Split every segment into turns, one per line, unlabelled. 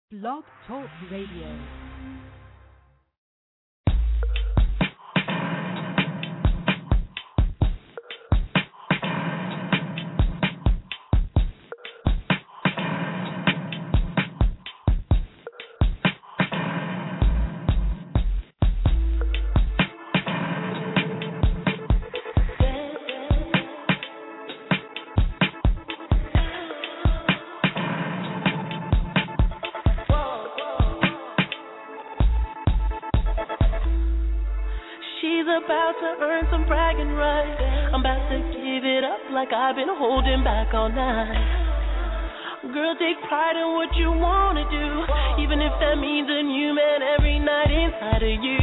Blog Talk Radio.
About to earn some bragging rights. I'm about to give it up like I've been holding back all night. Girl, take pride in what you wanna do, even if that means a new man every night inside of you.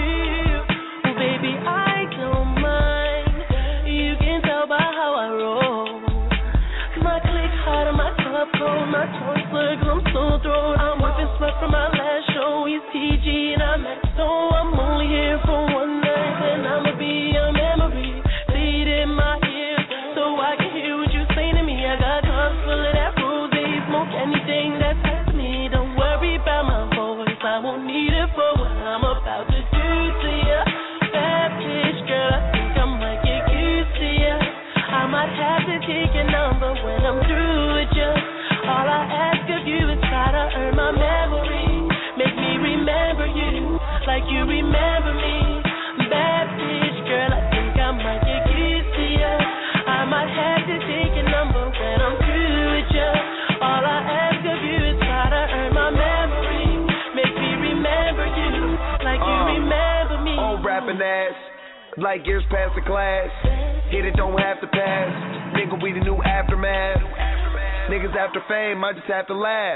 Oh, baby, I don't mind. You can tell by how I roll. My click hot and my cup cold, my tongue slur 'cause I'm so thrown. I'm whipping sweat from my last show. He's TG and I'm XO. I'm only here for one night and I'ma be a memory. Say it in my ear so I can hear what you say to me. I got cups full of that rosé. Smoke anything that's hot to me. Don't worry about my voice. I won't need it for what I'm about to do to you. Bad bitch, girl, I think I might get used to you. I might have to take your number when I'm through with you. All I ask of you is try to earn my memory. Make me remember you like you remember me. Bad bitch, girl, I think I might get used to you. I might have to take your number when I'm through with you. All I ask of you is try to earn my memory. Make me remember you like you remember me.
Old rapping ass, like years past the class. Hit it, don't have to pass. Nigga, we the new aftermath. Niggas after fame, I just have to laugh.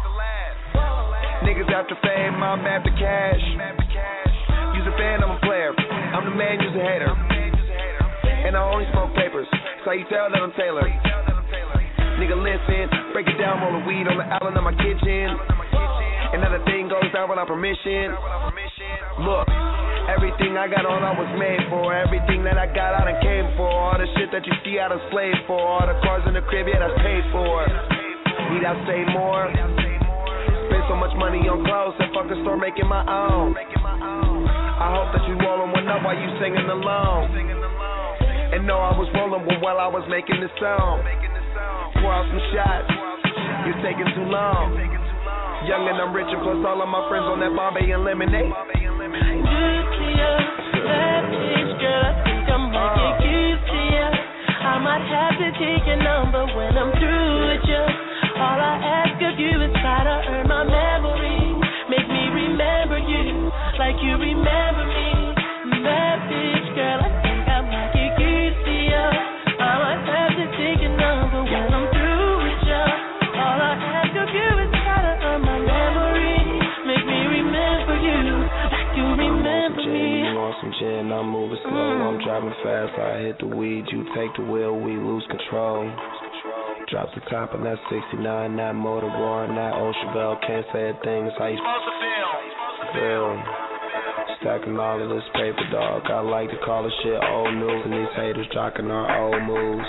Niggas after fame, I'm after cash. You's a fan, I'm a player. I'm the man, you's a hater. And I only smoke papers, so you tell that I'm tailored. Nigga, listen, break it down, roll the weed on the island of my kitchen. And now the thing goes down without permission. Look, everything I got, all I was made for. Everything that I got, I done came for. All the shit that you see, I done slaved for. All the cars in the crib, yeah, that's paid for. Need I say more? Spend so much money on clothes, that fucking store making my own. I hope that you rolling one up while you singing along. And know I was rolling one while I was making this song. Pour out some shots, you're taking too long. Young and I'm rich and plus all of my friends on that Bombay and lemonade.
Good to you, bad bitch, girl, I think I might get used to you. I might have to take your number when I'm through with you. All I ask of you is try to earn my memory. Make me remember you like you remember me. Bad bitch, girl, I think I might get used to you. I might have to take your number when I'm through with you. All I ask of you is try to earn my memory. Make me remember you like you remember me.
You want some gin, I'm moving slow. I'm driving fast, I hit the weed. You take the wheel, we lose control. Drop the top on that 69, that motor roaring, that old Chevelle. Can't say a thing, it's how you feel. Stacking all of this paper, dog. I like to call this shit old news. And these haters jocking our old moves.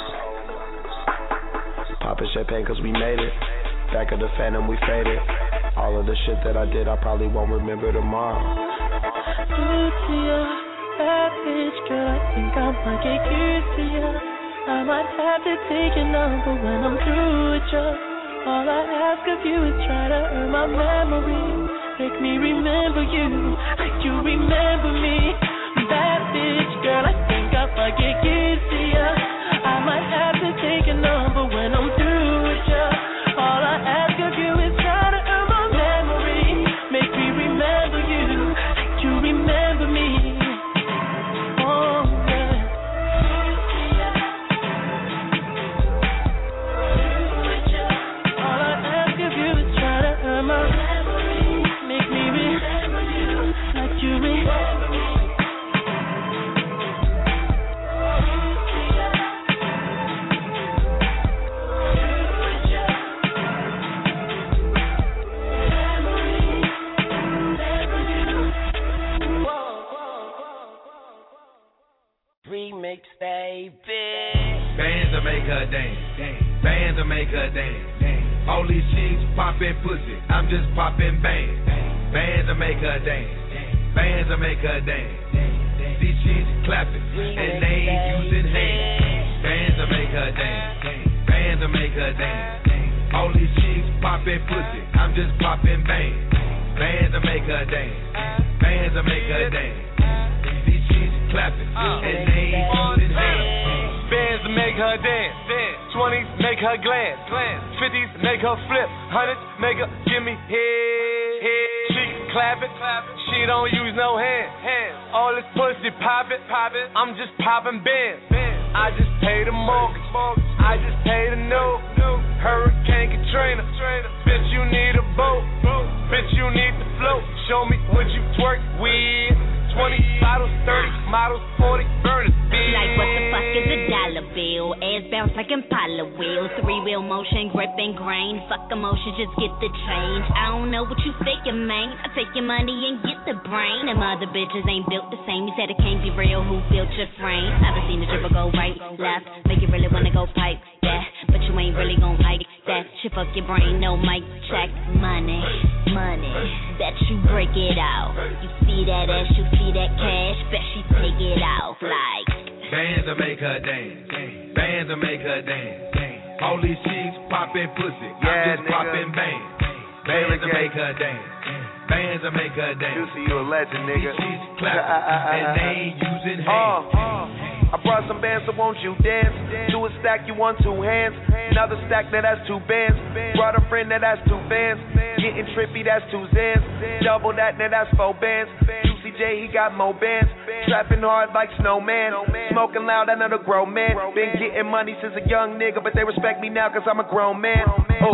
Popping champagne cause we made it. Back of the phantom, we faded. All of the shit that I did, I probably won't remember tomorrow.
Good to you, bad bitch, girl, I think I might get used to you. I might have to take your number when I'm through with you. All I ask of you is try to earn my memory. Make me remember you like you remember me. Bad bitch, girl, I think I might get used to you. I might have to take your number when I'm through with you. All I ask of you is try to earn my memory. Make me remember you like you remember me.
Remix, baby. Bands to make her dance, bands to make her dance. All these chicks poppin' pussy, I'm just poppin' bands. Bands that make her dance. Bands that make her dance. These chicks clapping and they ain't using hands. Bands that make her dance. Bands that make her dance. All these chicks poppin' pussy, I'm just poppin' bands. Bands that make her dance. Bands that make her dance. These chicks clapping and they ain't using hands.
Bands that make her dance. 20s make her glance. 50s make her flip. 100s make her give me head. She clapping. She don't use no hands. All this pussy poppin'. I'm just poppin' bands. I just pay the mortgage. I just pay the note. Hurricane Katrina. Bitch, you need a boat. Bitch, you need to float. Show me what you twerk with. 20 bottles, 30 models, 40 burners.
Like what the fuck is a dollar bill? Ass bounce like Impala wheels. 3-wheel motion, grip and grain. Fuck emotion, just get the change. I don't know what you faking, man. I take your money and get the brain. Them other bitches ain't built the same. You said it can't be real. Who built your frame? Never seen a dribble go right, left. Make you really wanna go pipe that, but you ain't really gon' like that. Shit fuck your brain. No mic check. Money. Bet you break it out. You see that ass, you see that cash. Bet she take it off like.
Bands that make her dance. Bands that make her dance. All these chicks poppin' pussy, I'm just poppin' bands. Bands that make her dance. Bands that make her dance.
You see you a legend, nigga.
These chicks clappin' and they ain't using hands.
I brought some bands, so won't you dance? Do a stack, you want 2 hands. Another stack, that's 2 bands. Brought a friend, that's 2 bands. Getting trippy, that's 2 Zans. Double that, that's 4 bands. UCJ, he got more bands. Trapping hard like Snowman. Smoking loud, another grown man. Been getting money since a young nigga, but they respect me now cause I'm a grown man.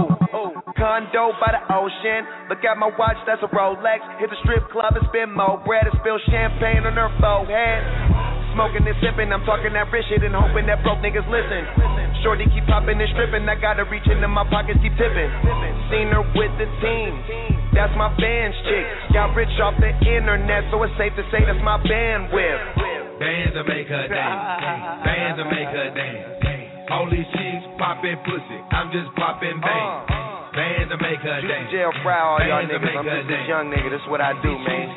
Condo by the ocean. Look at my watch, that's a Rolex. Hit the strip club and spend more bread and spill champagne on her forehead. Smoking and sipping, I'm talking that rich shit and hoping that broke niggas listen. Shorty keep popping and stripping, I gotta reach into my pockets, keep tipping. Seen her with the team, that's my band's chick. Got rich off the internet, so it's safe to say that's my bandwidth.
Bands that make her dance. Bands that make her dance. All these chicks poppin' pussy, I'm just poppin' bands. Bands that make her dance.
Jail fry all y'all niggas, I'm just this young nigga, this is what I do, man.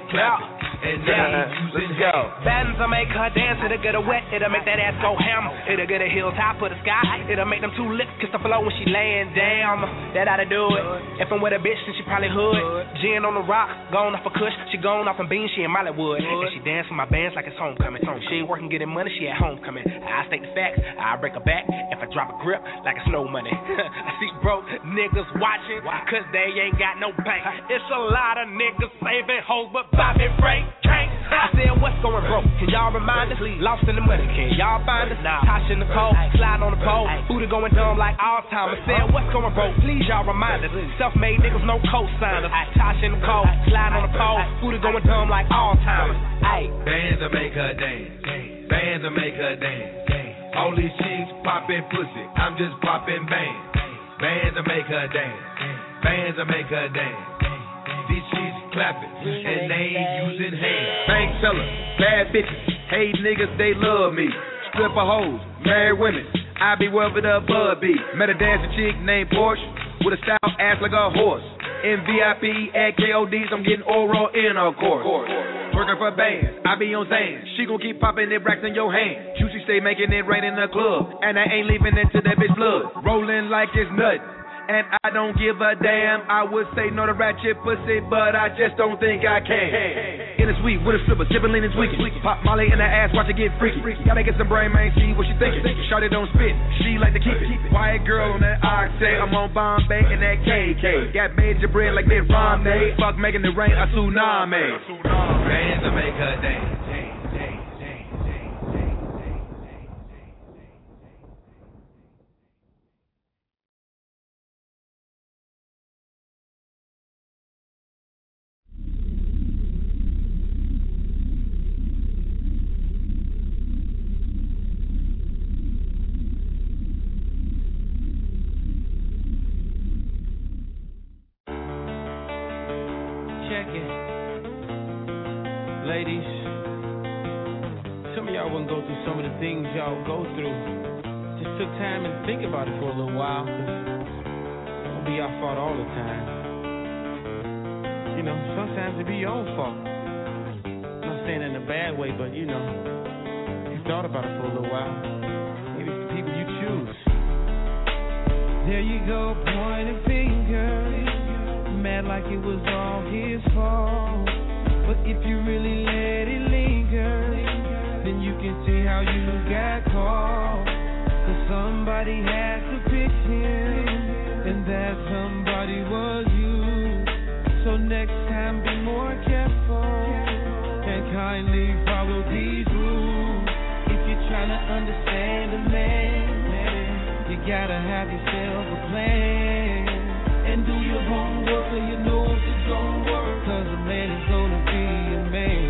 Let's go.
Bands will make her dance, it'll get her wet, it'll make that ass go ham. It'll get a hilltop of the sky, it'll make them 2 lips kiss the floor when she laying down. That oughta do it. If I'm with a bitch, then she probably hood. Gin on the rock, gone off a kush, she gone off in beans, she in Mollywood. And she dance with my bands like it's homecoming. She ain't working getting money, she at homecoming. I state the facts, I break her back if I drop a grip like it's no money. I see broke niggas watching, cause they ain't got no bank. It's a lot of niggas saving hoes, but Bobby Ray can't. I said, what's going broke? Can y'all remind us? Lost in the money, can y'all find us? Tasha in the cold, slide on the pole, booty going dumb like Alzheimer's. Said, what's going broke? Please y'all remind us. Self-made niggas, no co-signers. Tasha in the cold, slide on the pole, booty going dumb like Alzheimer's.
Bands that make her dance. Bands that make her dance. All these chicks poppin' pussy, I'm just poppin' bands. Bands that make her dance. Bands that make her dance. These chicks clapping and they ain't using hands.
Bank teller, bad bitches, hey niggas, they love me. Stripper hoes, married women, I be wherever the bud be. Met a dancing chick named Porsche with a style ass like a horse. In VIP at KODs, I'm getting oral in of course. Working for bands, I be on Zans. She gon' keep popping it racks in your hand. Juicy stay making it rain in the club, and I ain't leaving into that bitch blood. Rolling like it's nothing, and I don't give a damn. I would say no to ratchet pussy, but I just don't think I can. In the suite with a stripper, sipping lean and tweaking. Pop Molly in the ass, watch it get freaky. Gotta get some brain, man, see what she thinking. Shawty don't spit, she like to keep it. Quiet girl on that octane, I'm on Bombay and that KK. Got major bread like Mitt Romney. Fuck making it rain, a tsunami.
Bands that make her dance.
Ladies, some of y'all wouldn't go through some of the things y'all go through. Just took time and think about it for a little while. be our fault all the time. You know, sometimes it be your own fault. I'm not saying it in a bad way, but you know, you thought about it for a little while. Maybe it's the people you choose.
There you go, pointing fingers, mad like it was all his fault. But if you really let it linger, then you can see how you got caught. 'Cause somebody had to pick him, and that somebody was you. So next time be more careful, and kindly follow these rules. If you're trying to understand a man, you gotta have yourself a plan. And do your homework so you know if it's gonna work. 'Cause a man is gonna be a man.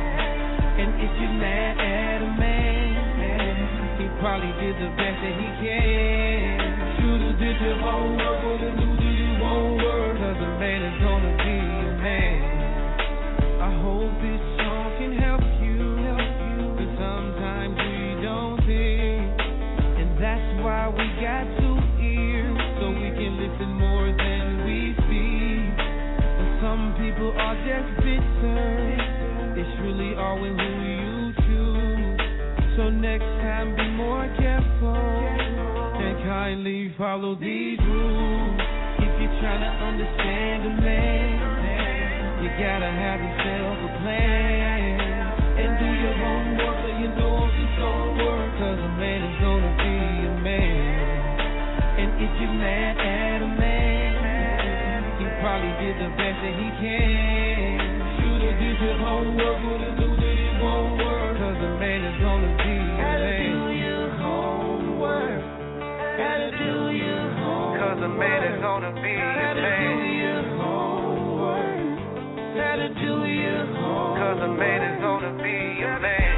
And if you're mad at a man, he probably did the best that he can. Should've did your homework, but you knew that it won't work. 'Cause a man is gonna be a man. I hope this song can help you. 'Cause sometimes we don't think. And that's why we got 2 ears, so we can listen more than we speak. And some people are just bitter. It's really all in who you choose. So next time be more careful, and kindly follow these rules. If you're trying to understand a man, you gotta have yourself a plan. And do your homework so you know if it's gonna work. 'Cause a man is gonna be a man. And if you're mad at a man, he probably did the best that he can. Should've did your homework, would've knew that it won't work. 'Cause a man is gonna be a man. Gotta do your homework. Gotta do your homework. 'Cause a man is gonna be a man. Gotta do your homework. Gotta do your homework. 'Cause a man is gonna be a man.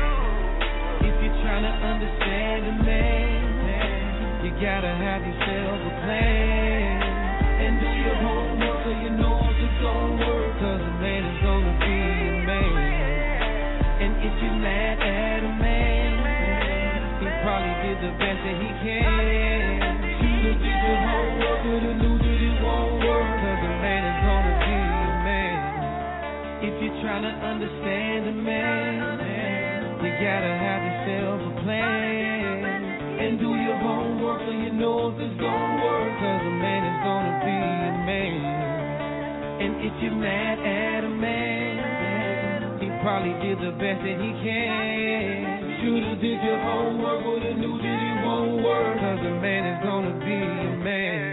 If you're trying to understand a man, you gotta have yourself a plan. And do your homework so you know if it's gonna work. 'Cause a man is gonna be a man. And if you're mad at a man, he probably did the best that he can. Should've did your homework, would've knew that it won't work. 'Cause a man is gonna be a man. If you're trying to understand a man, you gotta have yourself a plan. And do your homework so you know if it's gonna work. 'Cause a man is gonna be a man. And if you're mad at a man, he probably did the best that he can. Should've did your homework, would've knew that it won't work. 'Cause a man is gonna be a man.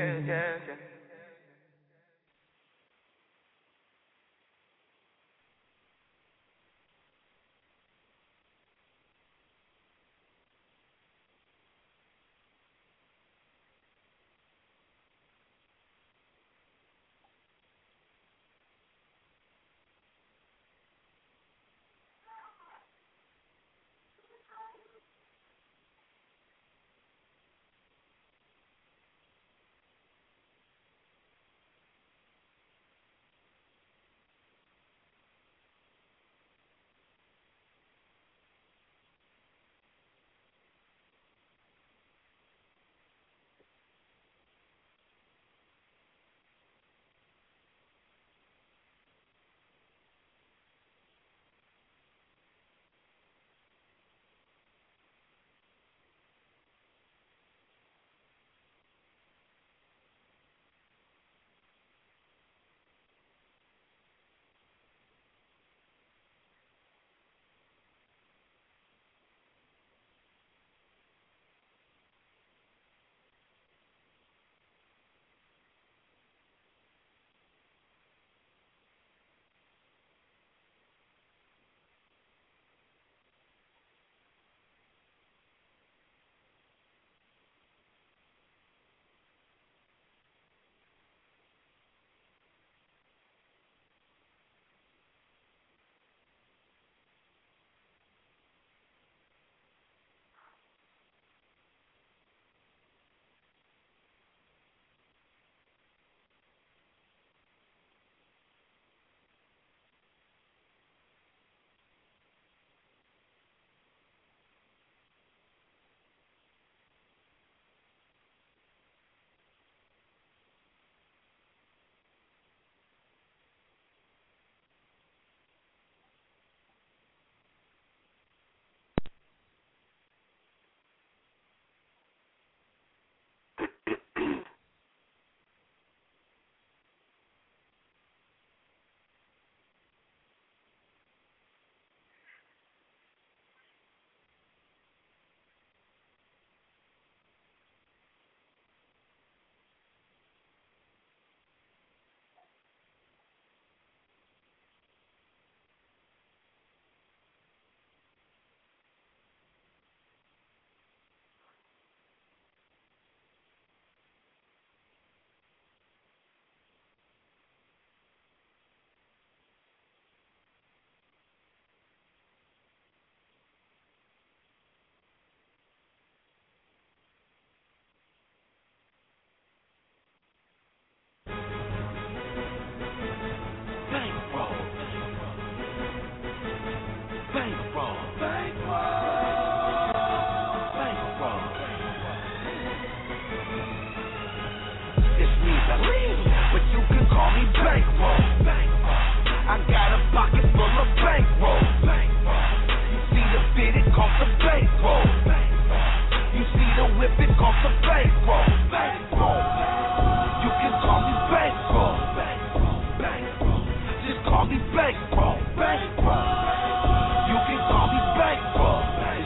call me Bankroll. You can call me Bankroll.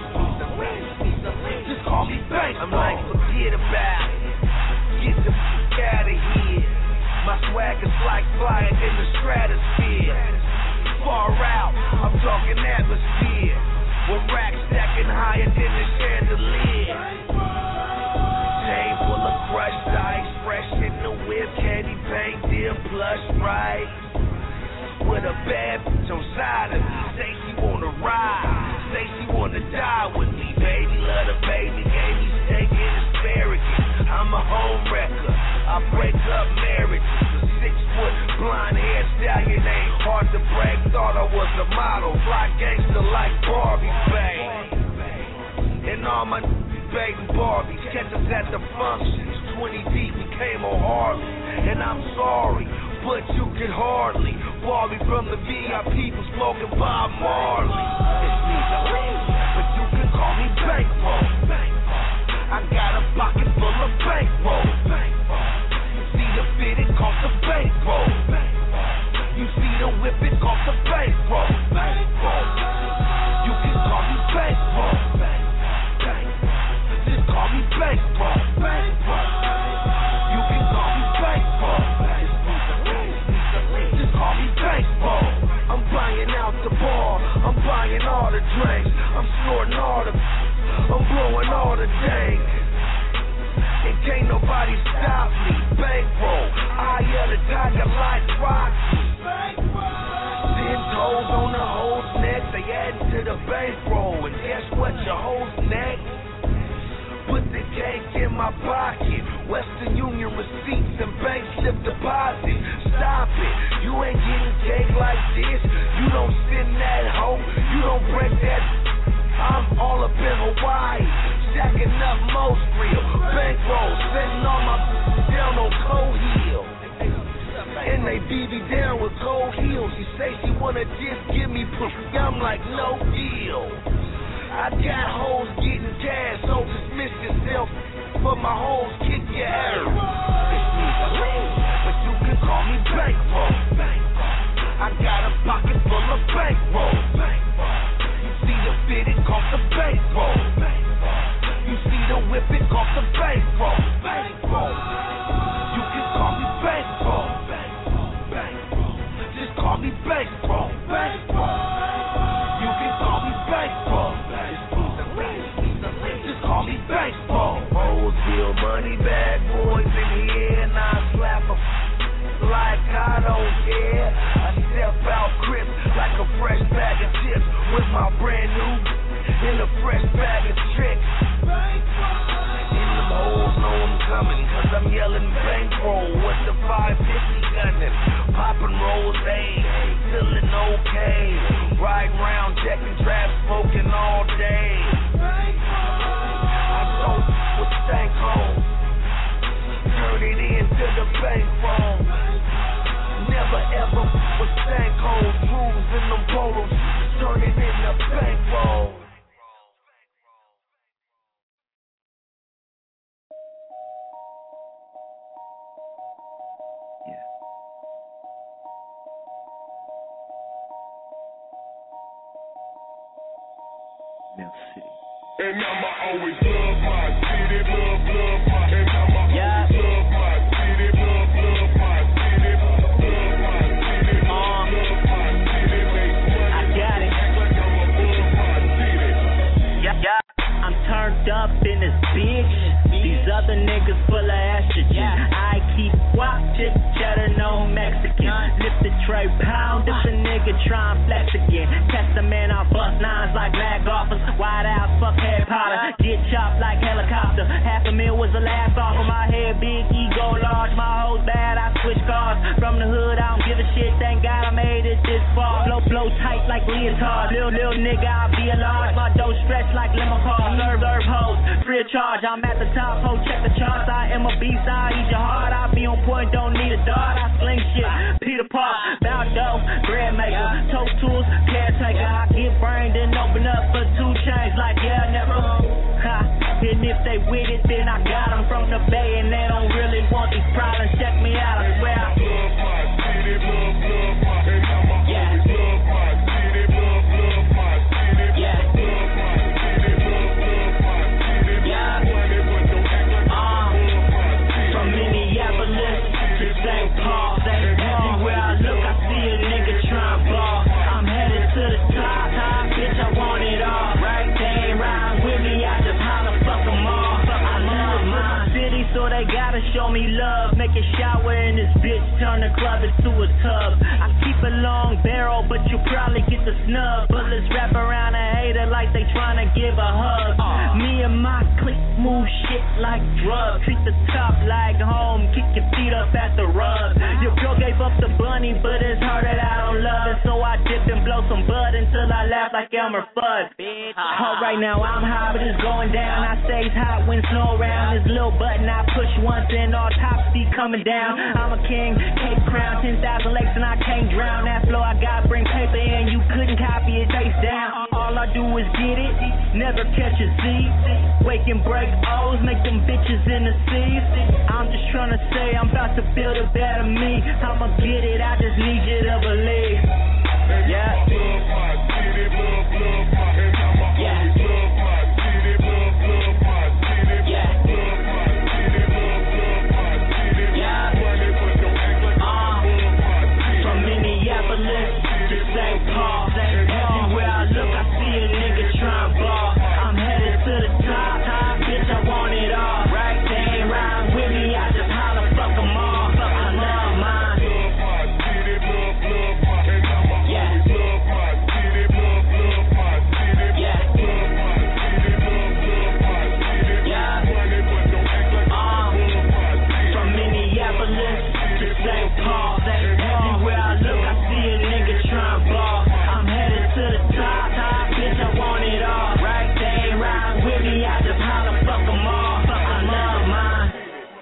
Just call me Bankroll. I'm like, forget about it. Get the fuck out of here. My swag is like flying in the stratosphere. Far out, I'm talking atmosphere. With racks stacking higher than the chandelier. Chain full of crushed ice, fresh in the whip, candy paint, dear plush right. With a bad bitch on side of me, say she wanna ride, say she wanna die with me. Baby, love the baby, gave me steak and asparagus. I'm a home wrecker, I break up marriages. A 6-foot blonde hair stallion ain't hard to break. Thought I was a model, fly gangster like Barbie, babe. And all my baby Barbies catch us at the functions. 20 deep, we came on Harley, and I'm sorry, but you can hardly Barbie from the VIP for smoking Bob Marley. It's me, but you can call me Bankroll. I got a pocket full of bankroll. You see the fit, it costs a bankroll. You see the whip, it costs a bankroll. You can call me Bankroll. Just call me Bankroll. You can call me Bankroll. Just call me Bankroll. I'm buying out the bar. I'm buying all the drinks. I'm snorting all the. I'm blowing all the dank. And can't nobody stop me. Bankroll. Eye of the tiger like Rocky. 10 toes on the hoe's neck. They add to the bankroll. And guess what? Your hoe's neck. Put the cake in my pocket. Western Union receipts and bank slip deposit. Stop it. You ain't getting cake like this. You don't send that hoe. You don't break that. I'm all up in Hawaii, stacking up most real bankroll, sitting on my down on Cold Hill. And they beat me down with cold heels. She say she wanna just give me pussy. I'm like, no deal. I got hoes getting cash, so dismiss yourself. For my hoes kick your ass. It's me, but you can call me Bankroll. I got a pocket full of bankroll. See the fit, it costs a bankroll. You see the whip, it costs a bankroll. You can call me Bankroll. Just call me Bankroll. You can call me Bankroll. Just call me Bankroll. Roseville money bag boys in here, and I slap a like I don't care. I step out crisp like a fresh bag of chips with my brand new in a fresh bag of tricks. In them holes know I'm coming, cause I'm yelling bankroll with the 550 gunning. Popping rose, feeling okay. Riding round, checking traps, smoking all day. I don't with stank home. Turn it into the bankroll. Never ever with stank holes, grooves in them polos. Turn it into bankroll.
And I'ma always love my city, love my, and I'ma always love my city, love my city, love my city, love my city, I got it.
Yeah, I'm turned up in this bitch. These other niggas full of estrogen. I keep watching, cheddar, no Mexican. Lift the tray, pound if a nigga try and flex again. Test the man, I bust nines like mag offers. Wide out, fuck Harry Potter. Get chopped like helicopter. $500,000 was the last offer. My head big, ego large. My hoes bad, I switch cars. From the hood, I don't give a shit. Thank God I made it this far. Blow tight like leotard. Little nigga, I'll be a large. My dough stretch like lemon cars. Serve hoes, free of charge. I'm at the top, ho, check the charts. I am a beast, I eat your heart. I be on point, don't need a dart. I sling shit, Peter Park, Baldo, bread maker, toe tools, caretaker. I get brained and open up for 2 chains like yeah, never. And if they with it, then I got them from the bay and they don't really want these problems. Check me out, I swear. Love my city, love my, and I'm a turn the club into a tub. I keep a long barrel, but you probably get the snub. Bullets wrap around a hater like they tryna give a hug. Me and my clique move shit like drugs. Treat the top like home, kick your feet up at the rug. Your girl gave up the bunny, but it's her that I don't love. And so I dip and blow some bud until I laugh like Elmer Fudd. Right now I'm high, but it's going down. I stays hot when snow around. This little button I push once and all top speed coming down. I'm a king, Cape Crown, 10,000 lakes and I can't drown. That flow I got bring paper in, you couldn't copy it, face down. All I do is get it, never catch a Z. Wake and break O's, make them bitches in the seas. I'm just trying to say I'm about to build a better me. I'ma get it, I just need you to believe. Yeah. From Minneapolis to St. Paul, everywhere I look I see a nigga trying ball. I'm headed to the top, bitch I want it all. Right, they ain't riding with me, I just holler fuck them all. I love mine. From Minneapolis to St. Paul, everywhere I look I see a nigga trying ball. I'm headed to the top, bitch I want it all. Right, they ain't riding with me, I just holler fuck them all. I love mine.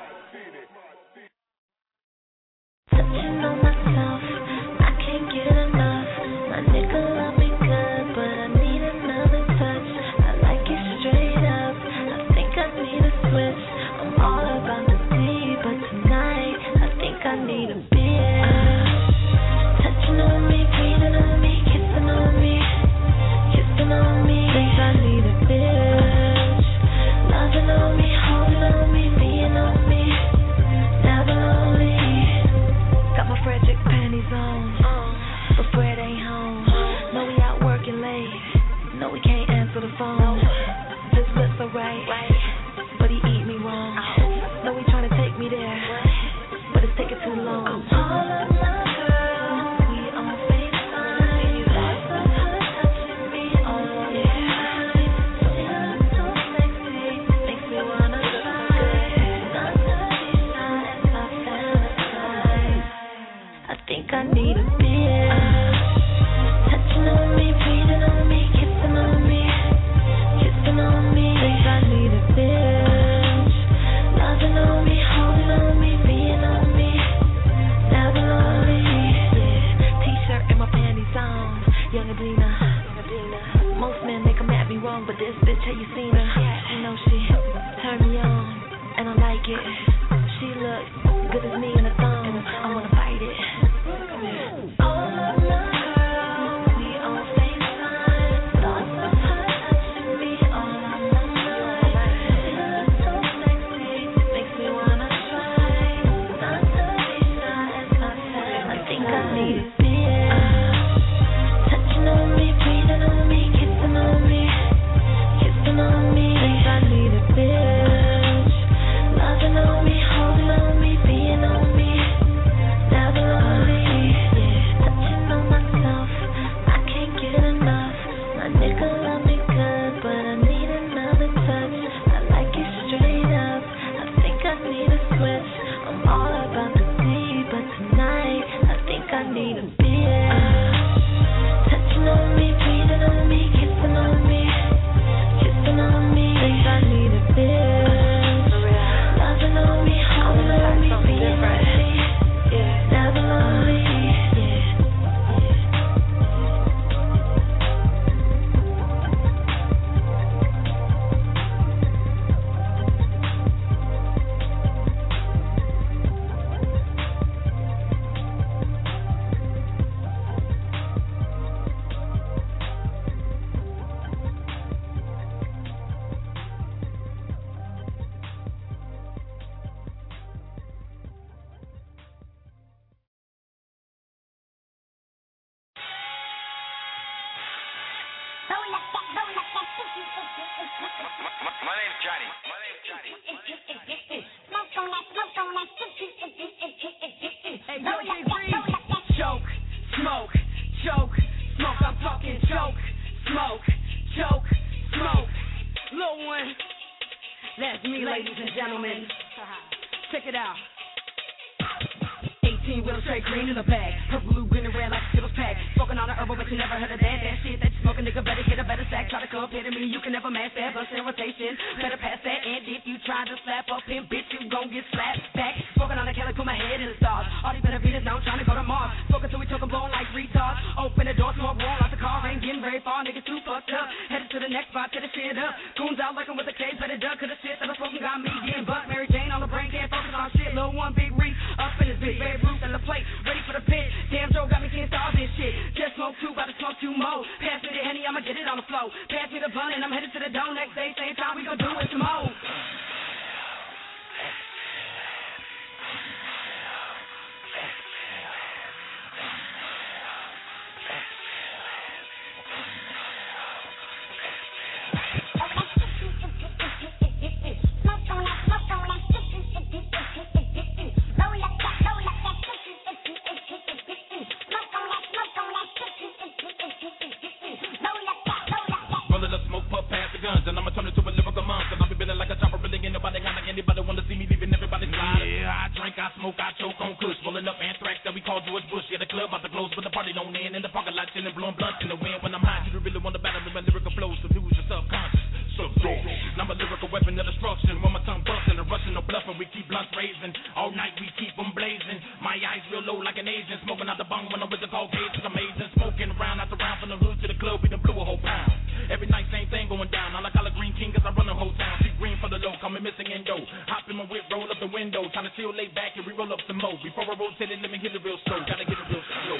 Touching on myself, I can't get enough. My nigga love me good, but I need another touch. I like it straight up, I think I need a switch. I'm all about the D, but tonight I think I need a bitch. Touching on me, breathing on me, kissing on me, kissing on me. Think I need a bitch. Loving on me, holding on me, being on me. Never lonely. Got my Frederick panties on, but Fred ain't home. Know we out working late, know we can't answer the phone. This looks alright, but he eat me wrong. Know he tryna take me there, but it's taking too long. All of my girls, we on FaceTime. You like the hood touching me all the time. You look so sexy, makes me wanna try. Not to be shy as I fantasize. I think I need a bitch. Touching on me, breathing on me, kissing on me, kissing on me. Think I need a bitch. Loving on me, holding on me, being on me. Never lonely. Yeah. T-shirt and my panties on. Young Adina. Most men they come at me wrong, but this bitch, have you seen her? You know she turned me on, and I like it. She look good as me in a thong. I wanna bite it. All of my girls, we on FaceTime. Thoughts of her touching me all on my mind. She looks so sexy, makes me wanna try. Not to be shy as I feel. I think I need a bitch. Touching on me, breathing on me, kissing on me, kissing on me. Think I need a bitch. Loving on me, holding on me, being on me. Never lonely. Yeah. Touching on myself, I can't get enough. My nigga love me good, but I need another touch. I like it straight up, I think I need a switch. I'm all about the D, but tonight I think I need a bitch. Touching on me, breathing on me, kissing on me, kissing on me. Think I need a bitch. Loving on me, holding on me, being on me. Never lonely.
My name's Johnny. Hey, yo, J-Free. Choke, smoke, choke, smoke. I'm talking choke, smoke, choke, smoke. Lil one. That's me, ladies and gentlemen. Check it out. 18 wheels straight green in the bag. Purple, blue, green, and red like a Skittles pack. Smoking on the herbal, but you never heard of that. That shit that you smoking, nigga, better get a better stack. Try to compare to me, you can never match that. Bust irritation, better pass that. And if you try to slap up him, bitch, you gon' get slapped back. Smoking on the Cali, put my head in the stars. All these better Venus, now I'm trying to go to Mars. Smoking till we choke 'em, blowing like retards. Open the door, smoke, roll out the car. Ain't getting very far, niggas too fucked up. Headed to the next spot, tear the shit up. Goons out looking with the cage, better duck, cause the shit that I'm smoking got me getting bucked. Mary Jane on the brain, can't focus on shit. Lil one, big Reese, up in his bitch. Red Bruce and the plate, ready for the pit. Damn, Joe got me seeing stars and shit. Just smoke two, about to smoke two more. Pass me the Henny, I'ma get it on the floor. Pass me the blunt and I'm headed to the dome. Next day, same time, we gon' do it some more.
And I'ma turn it to a lyrical monster. I'll be feeling like a chopper, really ain't nobody got like anybody wanna see me leaving everybody slide. Yeah, I drink, I smoke, I choke on kush, rolling up anthrax that we call George Bush. Yeah, the club about to close, but the party don't end. In the parking lot, chilling, blowing blunts in the wind. When I'm high, you really want to battle with my lyrical flows, so use your subconscious. Now I'm a lyrical weapon of destruction. When my tongue busting, the rushing, no bluffing, we keep blunts raising. All night we keep them blazing. My eyes real low like an Asian, smoking out the bong when I'm with the Caucasians. It's amazing, smoking round after round from the hood to the club, we done blew a whole pound. Every night, same thing going down. I like color green king, cause I run the whole town. See green for the low, coming missing in dough. Hop in my whip, roll up the window. Trying to chill, lay back and re-roll up some more. Before I rotate it, let me hit it real slow. Gotta get it real slow.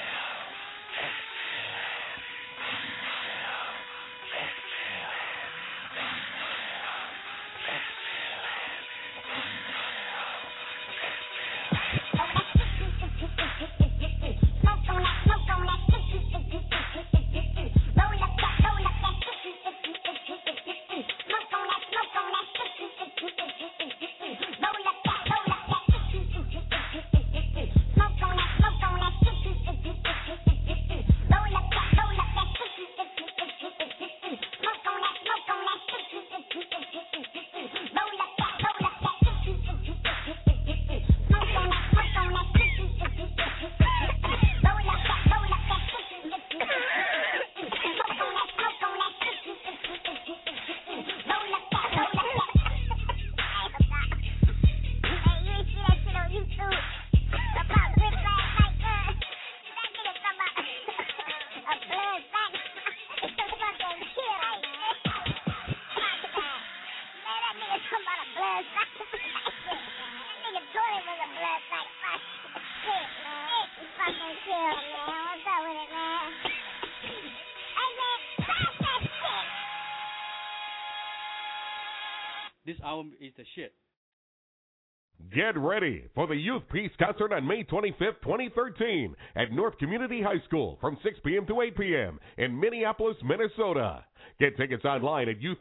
This album is the shit.
Get ready for the Youth Peace Concert on May 25th, 2013 at North Community High School from 6 p.m. to 8 p.m. in Minneapolis, Minnesota. Get tickets online at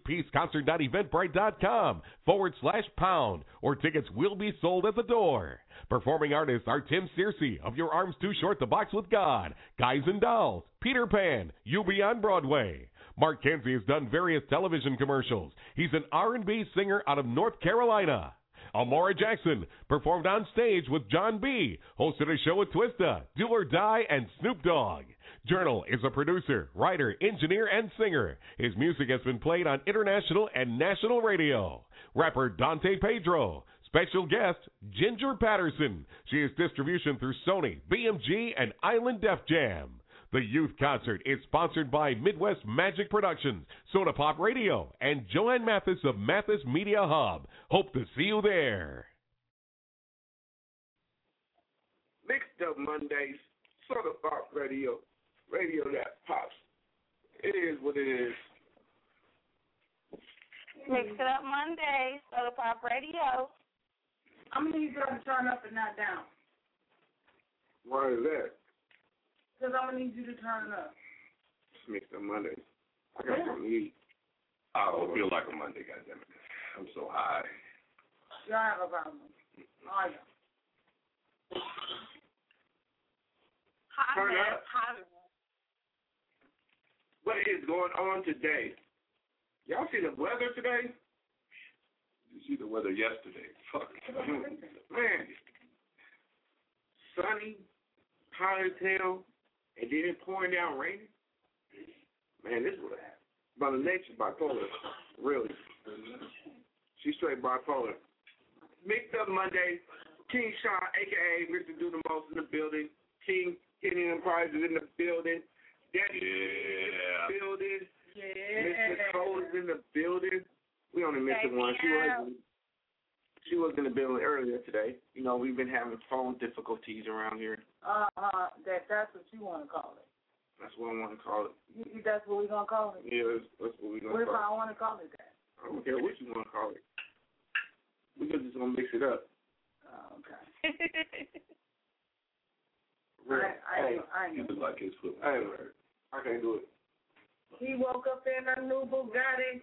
youthpeaceconcert.eventbrite.com/pound or tickets will be sold at the door. Performing artists are Tim Searcy of Your Arms Too Short to Box with God, Guys and Dolls, Peter Pan, You Be on Broadway. Mark Kenzie has done various television commercials. He's an R&B singer out of North Carolina. Amora Jackson performed on stage with John B., hosted a show with Twista, Do or Die, and Snoop Dogg. Journal is a producer, writer, engineer, and singer. His music has been played on international and national radio. Rapper Dante Pedro. Special guest, Ginger Patterson. She has distribution through Sony, BMG, and Island Def Jam. The Youth Concert is sponsored by Midwest Magic Productions, Soda Pop Radio, and Joanne Mathis of Mathis Media Hub. Hope to see you there.
Mixed Up Mondays, Soda Pop Radio, radio that pops. It is what it is.
Mixed It Up Mondays, Soda Pop Radio. I'm going to need you to turn up and not down.
Why is that?
Because I'm going to need you to turn up.
It's Mixed Up Mondays. I got something to eat. I don't feel like a Monday, goddammit. I'm so high.
You don't have a problem. Oh, yeah.
Turn up. What is going on today? Y'all see the weather today?
You see the weather yesterday. Fuck.
Man. Sunny, hot as hell, and then it pouring down raining. Man, this is what happened. Mother Nature's bipolar. Really. She's straight bipolar. Mixed Up Monday. King Sean, a.k.a. Mr. Do the Most in the building. King Kenny Enterprise is in the building. Daddy is in the building. Mr. Cole is in the building. We only missed one. She was in the building earlier today. You know, we've been having phone difficulties around here.
That's what you want to call it.
That's what I want to call it.
That's what we're going to call it?
Yeah, that's what we're going
to call it. What if
I
want to call it that?
I don't care what you want to call it. We're just going to mix it up.
Oh, okay.
He look like his foot.
I can't do it.
He woke up in a new Bugatti.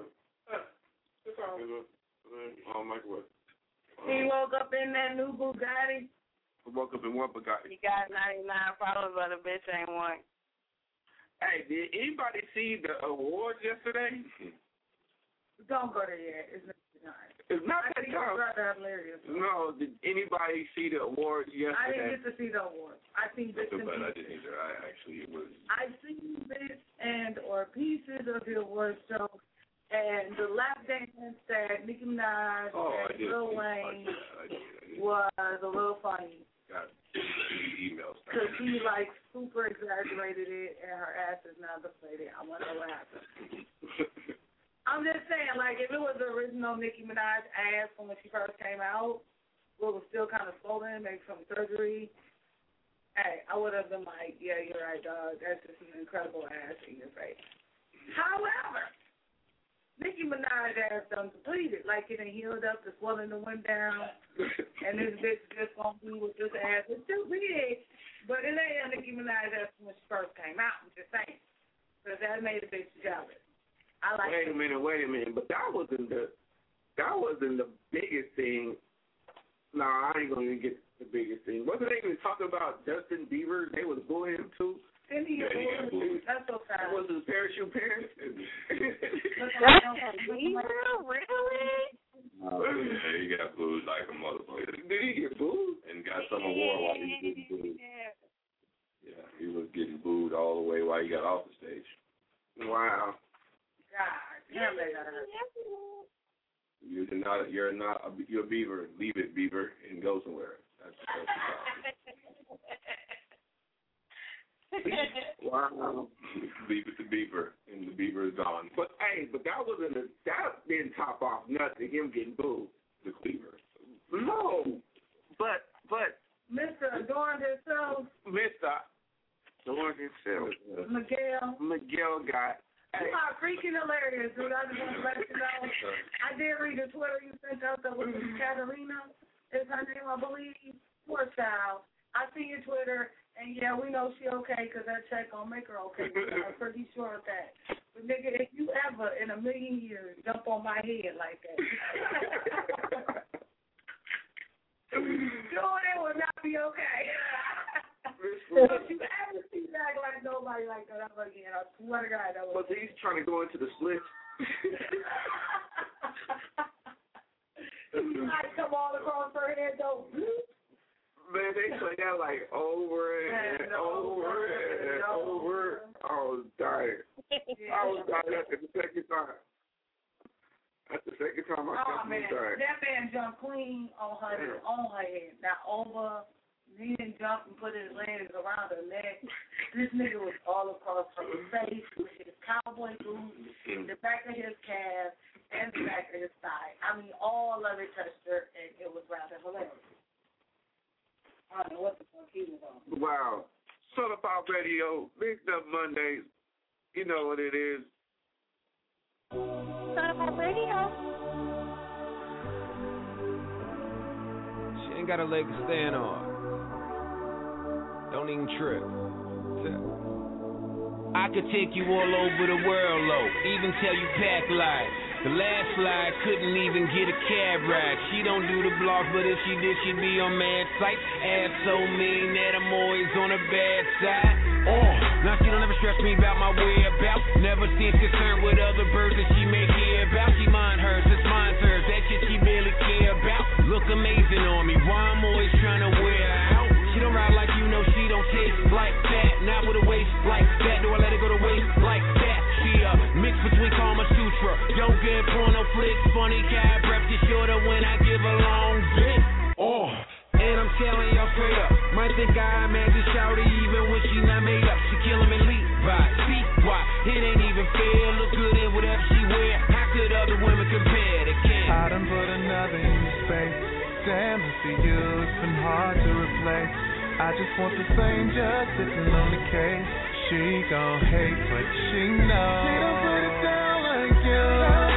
Microwave.
He woke up in that new Bugatti.
I woke up in one Bugatti.
He got 99 problems, but a bitch ain't one.
Hey, did anybody see the awards yesterday?
Don't go there yet.
It's not that time.
Hilarious.
No, did anybody see the awards yesterday?
I didn't get to see the awards. I seen bits and pieces.
I didn't either.
I seen bits or pieces of the award show, and the lap dance that Nicki Minaj and Lil Wayne was a little funny.
Got emails.
Because she like super exaggerated it, and her ass is not deflated. I wonder what happened. I'm just saying, like, if it was the original Nicki Minaj ass from when she first came out, it was still kind of swollen, maybe from surgery, hey, I would have been like, yeah, you're right, dog. That's just an incredible ass in your face. However, Nicki Minaj ass done depleted. Like, it done healed up, the swelling done went down, and this bitch just gonna be with this ass. It's too big, but it ain't Nicki Minaj ass when she first came out, I'm just saying. Because that made a bitch jealous.
Wait a minute. But that wasn't the biggest thing. No, I ain't gonna get the biggest thing. Wasn't they even talking about Justin Bieber? They was booing him too.
Didn't he get booed? That's so sad.
Was his parachute parents?
Justin Bieber, really?
Yeah, he got booed like a motherfucker.
Did he get booed?
And got some award while he was getting booed. Yeah, he was getting booed all the way while he got off the stage.
Wow.
God damn it.
You're a beaver. Leave it, beaver, and go somewhere. That's
wow.
Leave it to beaver, and the beaver is gone.
But that didn't top off nothing. Him getting booed.
The cleaver.
No, but
Mr. Adorned himself. Miguel
got.
You are freaking hilarious, dude. I just want to let you know. I did read the Twitter you sent out that was Katarina. Is her name, I believe? Poor child. I see your Twitter, and yeah, we know she okay because that check gonna make her okay. I'm pretty sure of that. But nigga, if you ever in a million years jump on my head like that, dude, it will not be okay. Don't you ever see back like nobody like that ever again. I swear to God, that was.
But he's trying to go into the split.
I come all across her head though.
Man, they play that like over and over and over. I was dying. I was dying after the second time. That's the second time I got
man,
dying.
That man jumped clean on her head. Now over. He didn't jump and put his legs around her neck. This nigga was all across her face with his cowboy boots, the back of his calf, and the back of his thigh. I mean, all of it touched her, and it was rather hilarious. I don't know what the fuck he was on.
Wow. Soda Pop Radio, Mixed Up Mondays. You know what it is.
Soda Pop Radio.
She ain't got a leg to stand on. Don't even trip. I could take you all over the world, low. Even tell you pack life.
The last slide couldn't even get a cab ride. She don't do the blogs, but if she did, she'd be on mad sight. Ass so mean that I'm always on the bad side. Now she don't ever stress me about my whereabouts. Never seems concerned with other birds that she may care about. She mind hers, it's mine hers. That shit she barely care about. Look amazing on me. Why I'm always trying to wear her out. She don't ride like you know, she don't taste like that. Not with a waist like that. Do I let her go to waist like that? She a mix between Kama Sutra, yoga and porno flicks. Funny guy breath gets shorter when I give a long dick. And I'm telling y'all straight up, might think I imagine shouty even when she not made up. She kill him in Levi's. See why? It ain't even fair. Look good in whatever she wear. How could other women compare to Kim?
I done put another in your space. Damn, I see you, it's been hard to replace. I just want the same, just sitting on the case. She gon' hate, but she knows. She don't put it down like you.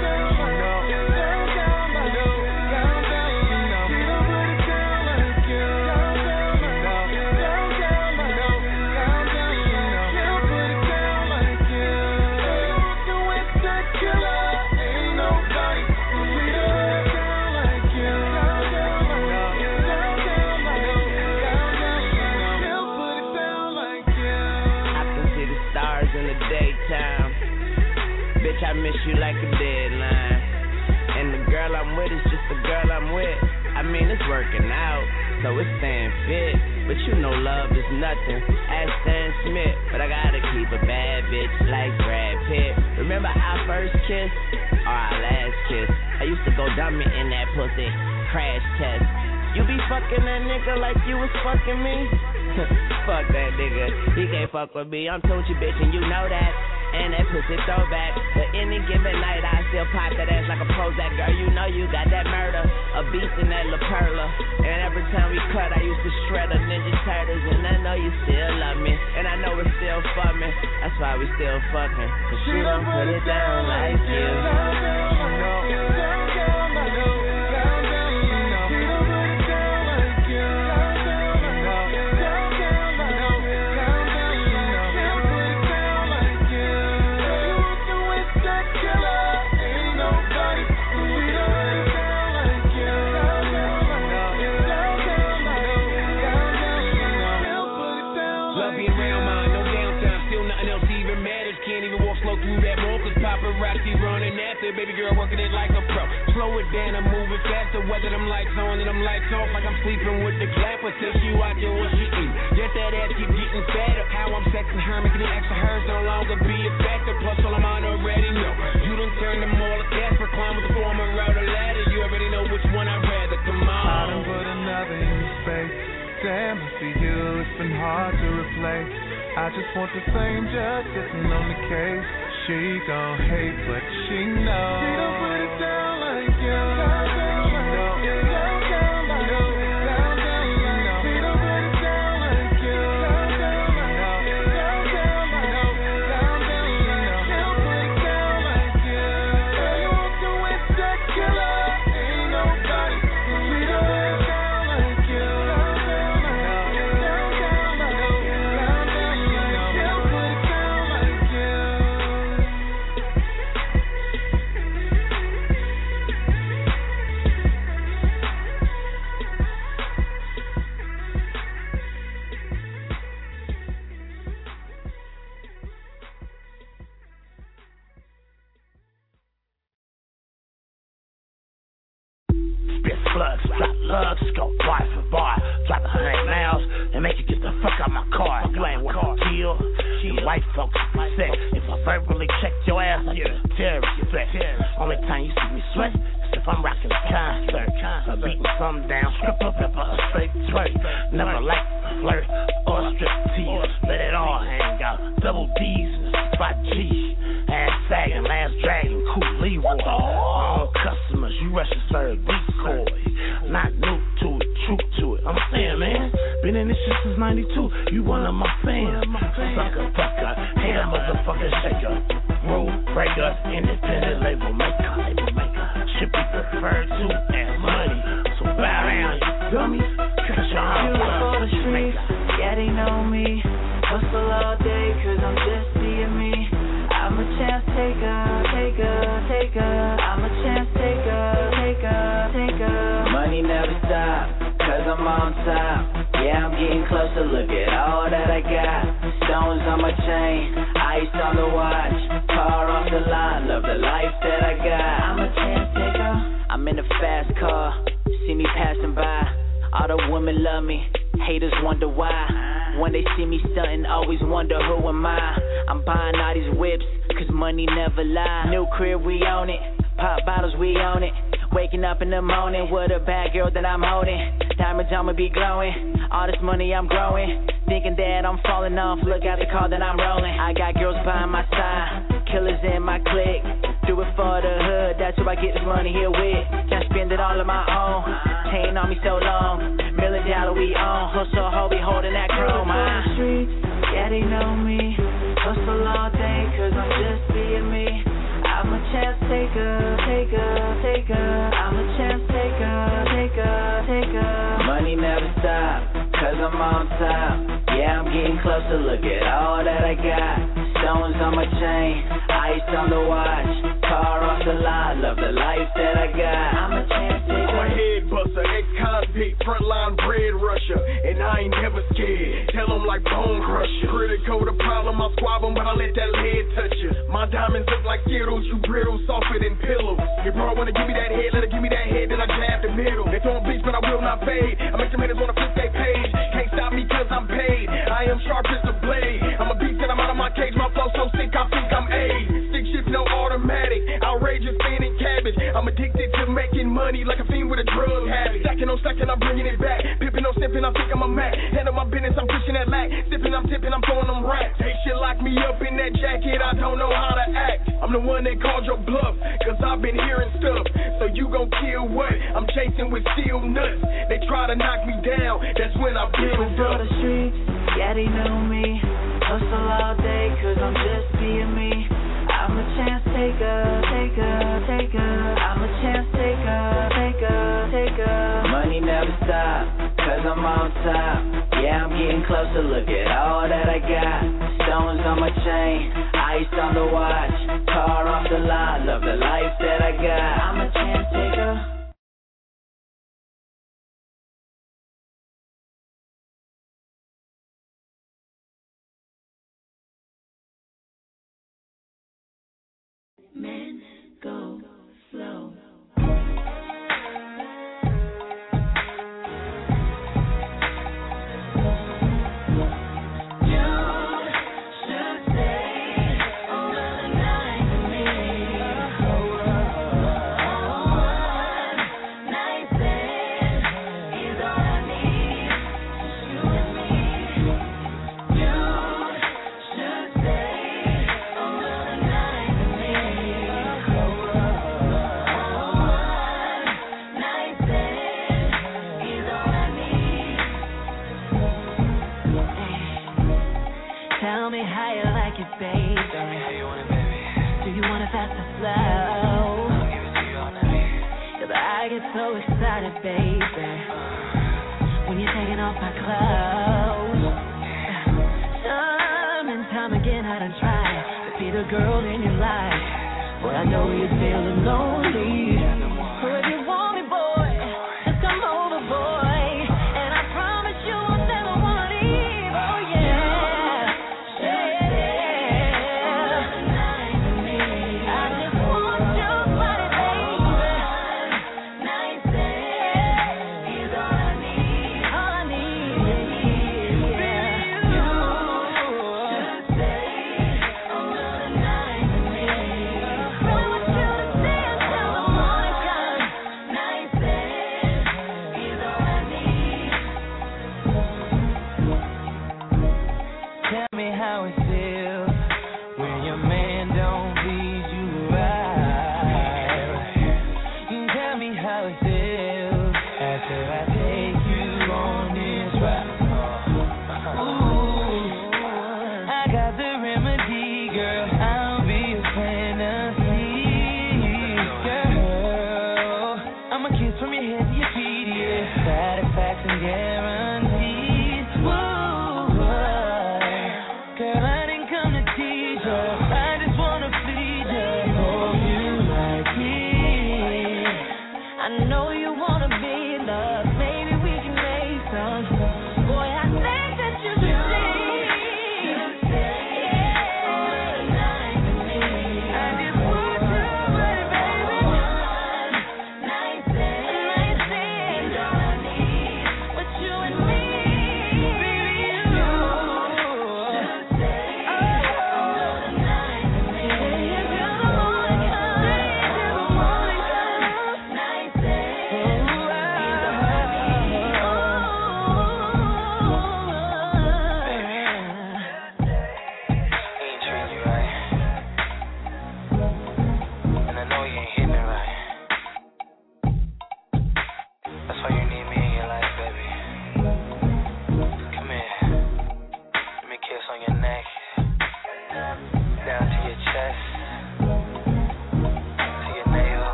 I miss you like a deadline. And the girl I'm with is just the girl I'm with. I mean, it's working out, so it's staying fit. But you know love is nothing. Ask Stan Smith, but I gotta keep a bad bitch like Brad Pitt. Remember our first kiss? Or our last kiss? I used to go dummy in that pussy. Crash test. You be fucking that nigga like you was fucking me? Fuck that nigga. He can't fuck with me. I'm Tunechi, bitch, and you know that. And that pussy throwback. But any given night, I still pop that ass like a Prozac. Girl, you know you got that murder. A beast in that La Perla. And every time we cut, I used to shred a Ninja Turtles. And I know you still love me. And I know it's still for me. That's why we still fucking. Cause she don't put it down like you.
Paparazzi running after, baby girl working it like a pro. Slow it down, I'm moving faster. Whether them lights on and them lights off, like I'm sleeping with the clapper. Till she watching what she eat. Yes, that ass keep getting fatter. How I'm sexing her, making the extra hers no longer be a factor. Plus all I'm on already know. You done turned them all to Casper, climb with the former router ladder. You already know which one I'd rather. Come on.
I done put another in your space. Damn, I see you, it's been hard to replace. I just want the same, just sitting on the case. She gon' hate, but she knows. She don't put it down like you.
Slugs, drop lugs, go bar for bar. Drop 100 miles and make you get the fuck out my car. You ain't worth a kill. You white folks sick. If I verbally check your ass, I get a terrorist threat. Only time you see me sweat is if I'm rocking a concert. I'm beating some down, strip up a straight twerk. Never like flirt or strip tease. Let it all hang out. Double D's and a spot G. Ass sagging, last dragon, cool Leroy. My own customers, you rush and serve decoy. Not new to it, true to it. I'm saying, man, been in this shit since 92. You one of my fans. Sucker, pucker, hater, motherfucker, shaker. Rule breaker, independent label maker. Should be referred to as money. So bow down, you dummies. Cause you're on
for the streets, yeah, they know me. Hustle all day, cause I'm just being me. I'm a chance taker. I'm a
top. Yeah, I'm getting closer, look at all that I got. Stones on my chain, ice on the watch. Car off the line, love the life that I got. I'm a chance taker. I'm in a fast car, see me passing by. All the women love me, haters wonder why. When they see me stunting, always wonder who am I. I'm buying all these whips, cause money never lie. New crib, we own it. Pop bottles, we own it. Waking up in the morning with a bad girl that I'm holding. Diamonds, I'ma be glowing. All this money, I'm growing. Thinking that I'm falling off, look at the car that I'm rolling. I got girls by my side, killers in my clique. Do it for the hood, that's who I get this money here with. Can't spend it all on my own, ain't on me so long. $1 million we own, hustle, hoe, we holding that chrome.
Streets, yeah, they know me. Hustle all day, cause I'm just being me. I'm a chance taker, I'm a chance taker.
Money never stop, cause I'm on top. Yeah, I'm getting closer, look at all that I got. Stones on my chain, ice on the watch. Car off the lot, love the life that I got. I'm a chance taker.
I'm a head buster, ex-convict, frontline bread rusher. And I ain't never scared, tell them like bone crusher. Critical the problem, I squab them, but I let that lead touch you. My diamonds look like Skittles, you brittle, softer than pillows. If bro wanna give me that head, let her give me that head, then I jab the middle. They throwing beats, but I will not fade. I make some haters wanna flip their page. Can't stop me cause I'm paid. I am sharp as a blade. I'm a beast and I'm out of my cage. My flow so sick, I think I'm A. Stick shift, no automatic. Outrageous, spinning cabbage. I'm addicted to making money like a fiend with a drug habit. Stacking on stacking, I'm bringing it back. Pippin' on sipping, I think I'm a Mac. Handle my business, I'm pushing that lack. Sipping, I'm tipping, I'm throwing them racks. They shit lock me up in that jacket, I don't know how to act. I'm the one that called your bluff, cause I've been hearing stuff. So you gon' kill what? I'm chasing with steel nuts. They try to knock me down, that's when I build up.
The streets, yeah, they know me. Hustle all day, cause I'm just being me. I'm a chance taker. I'm a chance taker.
Money never stop, cause I'm on top. Yeah, I'm getting closer, look at all that I got. Stones on my chain, ice on the watch. Car off the lot, love the life that I got.
I'm a chance taker.
Men go slow.
Tell me how you like it, baby. Tell me how you want it, baby. Do you want it fast or slow? I'll give it to you all night. 'Cause I get so excited, baby, when you're taking off my clothes. Time and time again, I done tried to be the girl in your life, but I know you're feeling lonely. So if you want me, boy, just come over, boy. And I promise you I'll never wanna leave. Oh yeah. I know you wanna be loved. Maybe we can make some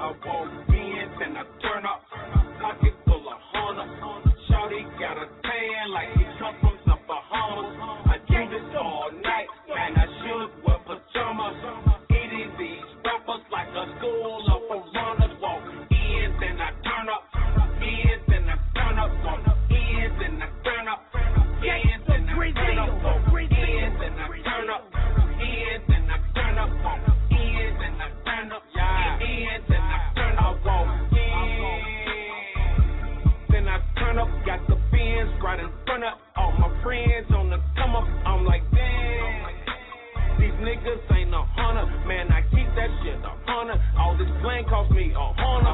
I walk in, then I turn up. Pocket full of hundreds. Shawty got a tan like he come from the Bahamas. I do this all night, man, I should wear pajamas. Eating these rappers like a school of piranhas. Walk in, then I turn up. In, then I turn up. Walk in, then I turn up. In, then I turn up. Walk in, then I turn up. In, then I turn up. Walk in, then I turn up. In, then I turn up. Walk in, then I turn up. Got the Benz right in front of all my friends on the come up. I'm like, damn, these niggas ain't a hunter. Man, I keep that shit a hunter. All this plane cost me $100.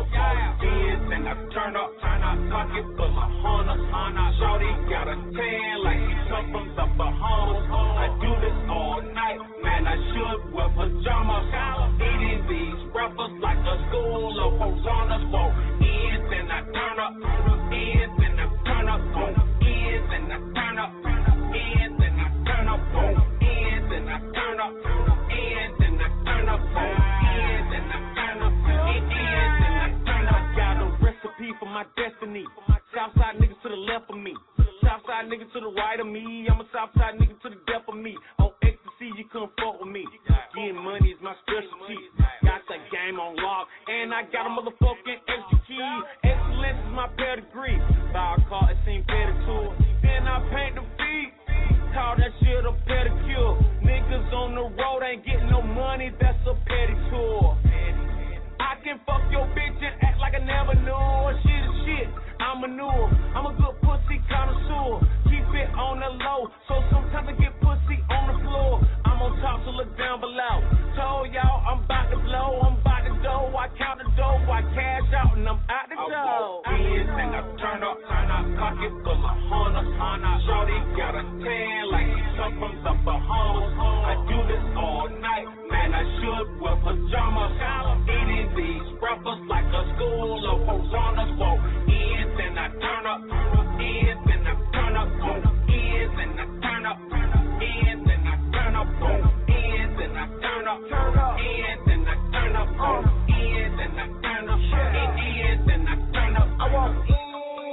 Then I turn up. Pocket full of hundreds. Shawty got a tan like he come from the Bahamas. I do this all night. Man, I should wear pajamas. Eating these rappers like a school of piranhas. Walk in, then I turn up. In, then I turn up. In, then I turn up. In, then I turn up. In, then I turn up. In, then I turn up. In, then I turn up. In, then I turn up. Got a recipe for my destiny. Southside niggas to the left of me. Southside niggas to the right of me. I'm a Southside nigga to the death of me. On ecstasy, you couldn't fuck with me. Getting money is my specialty. Got that game on lock, and I got a motherfucking extra key. Excellence is my pedigree. Buy a car, it seems pedicure. Then I paint the feet. Call that shit a pedicure. Niggas on the road ain't getting no money, that's a pedicure. I can fuck your bitch and act like I never knew. Shit is shit, I'm manure. I'm a good pussy connoisseur. Keep it on the low, so sometimes I get pussy on the floor. I'm on top, so look down below. Told y'all I'm about to blow, I'm about to dough. I count the dough, I cash out, and I'm out the dough. I walk in, then I turn up. Pocket full of hundreds. Shawty got a tan like he come from the Bahamas. I do this all night, man, I should wear pajamas. Eating these rappers like a school of piranhas. Walk in, then I turn up. In, then I turn up. In, then I turn up. In, then I turn up. In, then I turn up. In, then I turn up. In, then I turn up. In, then I turn up. I walk in,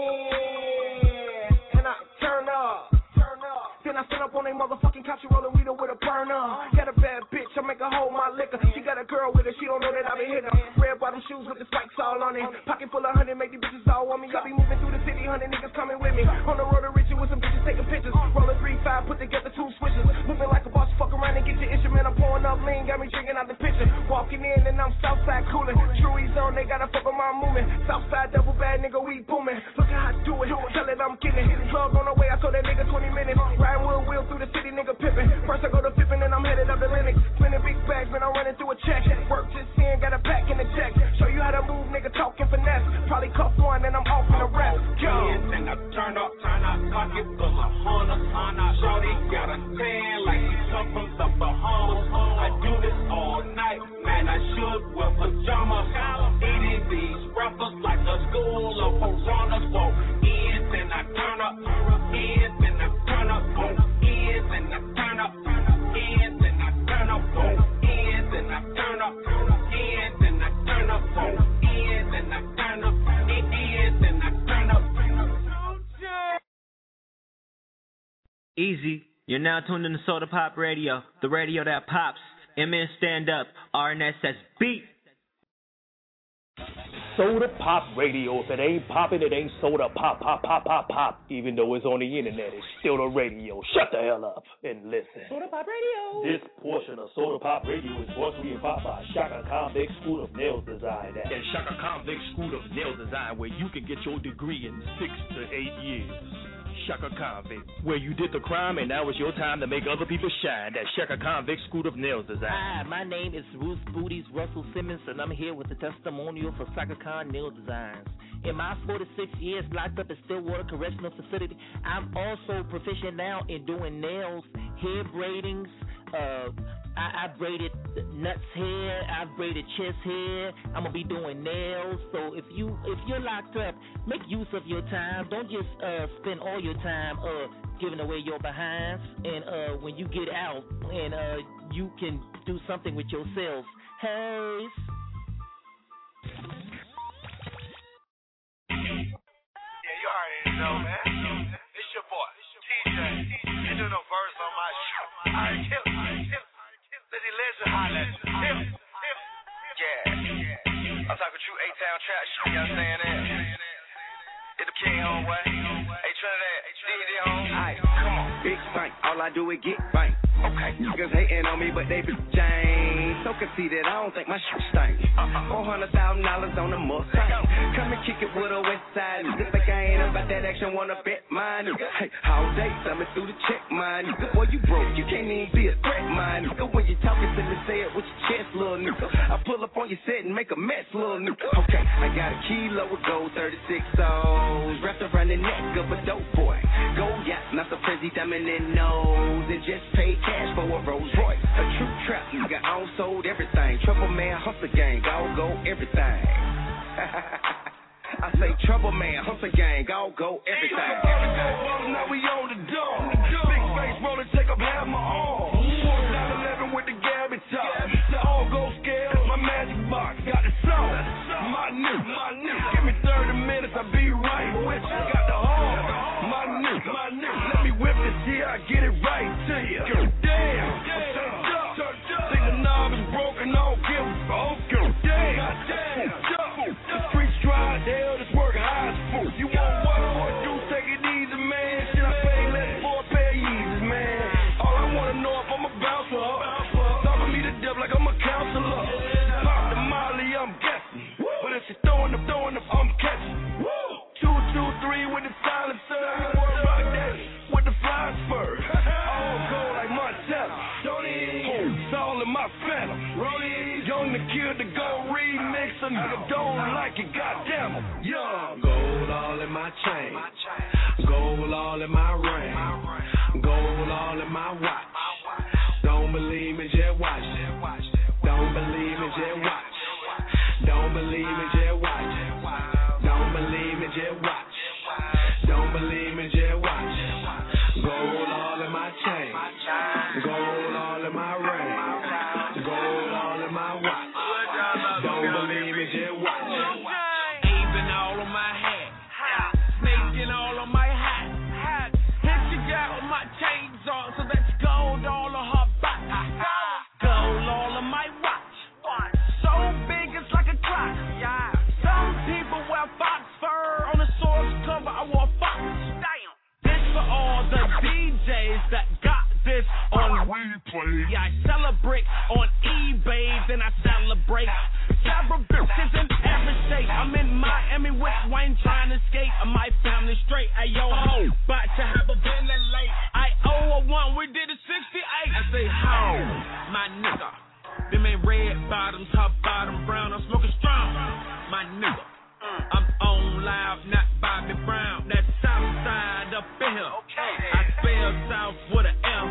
and I turn up. Then I sit up on a motherfucking couch, rollin' weed with a burner. Got a bad bitch, I make her hold my liquor. She got a girl with her, she don't know that I been hitting her. Red bottom shoes with the spikes all on it. Pocket full of 100, make these bitches all on me. I be moving through the city, 100 niggas coming with me. On the road to Richard with some bitches taking pictures. Rollin' 3-5, put together 2 switches. Moving like a boss, fuck around and get your instrument. I'm pouring up lean, got me drinking out the pitcher. Walking in and I'm Southside coolin'. Truies on, they gotta fuck with my movement. Southside double bad nigga, we booming. Look how I do it, tell it I'm getting it. Plug on the way, I told that nigga 20 minutes. Riding wheel through the city, nigga pippin'. First I go to Pippin' and I'm headed up the Linux. Spinning big bags, man, I'm running through a check. Work just in, got a pack in the check. Show you how to move, nigga, talking finesse. Probably cuff one and I'm off in the rest. Go. Then I turn up. Pocket full of hundreds. Shawty got a tan like he come from the Bahamas. I do this all night, man, I should wear pajamas. Eating these rappers like a school of piranhas. Walk in, then I turn up. In, then I turn up. In, then I turn up. In, then I turn up. In, then I turn up. In, then I turn up. In, then I turn up. In, then I turn up.
Easy. You're now tuned in to Soda Pop Radio, the radio that pops. MN stand up. RNS says beat.
Soda Pop Radio. If it ain't poppin', it ain't soda pop, pop, pop, pop, pop. Even though it's on the internet, it's still the radio. Shut the hell up and listen.
Soda Pop Radio.
This portion of Soda Pop Radio is brought to you by Shaka Convict School of Nail Design. At Shaka Convict School of Nail Design, where you can get your degree in 6 to 8 years. Shaka Convict, where you did the crime and now it's your time to make other people shine. That's Shaka Convict School of Nail Design.
Hi, my name is Ruth Booties Russell Simmons, and I'm here with a testimonial for Shaka Khan Nail Designs. In my 46 years locked up in Stillwater Correctional Facility, I'm also proficient now in doing nails, hair braidings. I braided nuts hair, I braided chest hair. I'm gonna be doing nails. So if you're locked up, make use of your time. Don't just spend all your time giving away your behinds. And when you get out, and you can do something with yourself. Hey.
Alright, kill it. Lizzie Legend, holla at you. Yeah. I'm talking true A-Town trap shit, you understand that? It's the King homeboy. Hey, Trinidad, DD home.
Aight, come on, big stank. All I do is get bang. Okay, niggas hating on me, but they be Jane. So conceited, I don't think my shit stink. $400,000 on the Mustang. Come and kick it with a West Side. Nigga think I ain't about that action, wanna bet mine. Hey, all day, thumbing through the check mine. Nigga, boy, you broke, you can't even be a threat mine. Nigga, when you talking to me, say it with your chest, little nigga. I pull up on your set and make a mess, little nigga. Okay, I got a kilo with gold 36 O's wrapped around the neck of a dope boy. Gold yacht, not the Prezi diamond in nose. And just pay cash for a Rolls Royce. A true trap nigga, I don't sold everything. Trouble man, hustle gang, all go everything. I say trouble man, hustle gang, all go everything.
Now we on the dome. Big face roller, take up half my arm. 911 with the Gabby top. All go scale, my magic box got the soul. My new. Give me 30 minutes, I'll be right with you. Got the heart. My new. Let me whip this here, I get it right to you. Damn. Think the knob is broken, I don't give a fuck. Damn. The streets dry, hell, this work high as fuck. You want what I want to do, take it easy, man. Shit, I pay less for a pair of Yeezys, man. All I want to know if I'm a bouncer. Talking me to death like I'm a counselor. Pop the Molly, I'm guessing. But if she throwing up, I'm catching. 2, 2, 3 with the silencer. I want to rock that with the flying spur. All gold like Montana. It's all in my phantom. Young the Kid, the gold remix. A nigga don't like it, goddamn it. Young. Gold all in my chain. Gold all in my ring. Gold all in my watch. Don't believe me, just watch. Don't believe me, just watch. Don't believe me, just watch. Don't believe me, just watch. Don't believe me, just watch. Gold all in my chain. Gold all in my ring. Gold all in my watch. Don't believe me, just watch.
Even all on my hat. Snaking all on my hat. Hit you got with my chains on, so that's gold all on her back. Gold all on my watch. So big it's like a clock. Some people wear fox fur on the source cover. I wore fox. This for all the DJs that got this on replay. Yeah, I celebrate on eBay, then I celebrate. Several bitches in every state. I'm in Miami with Wayne trying to skate. My family straight. Hey yo ho, about to have a ventilate. I owe a one, we did a 68. I say ho, my nigga. Them ain't red bottoms, top bottom brown. I'm smoking strong, my nigga. I'm on loud, not Bobby Brown. That south side up in here. I spell south with an L.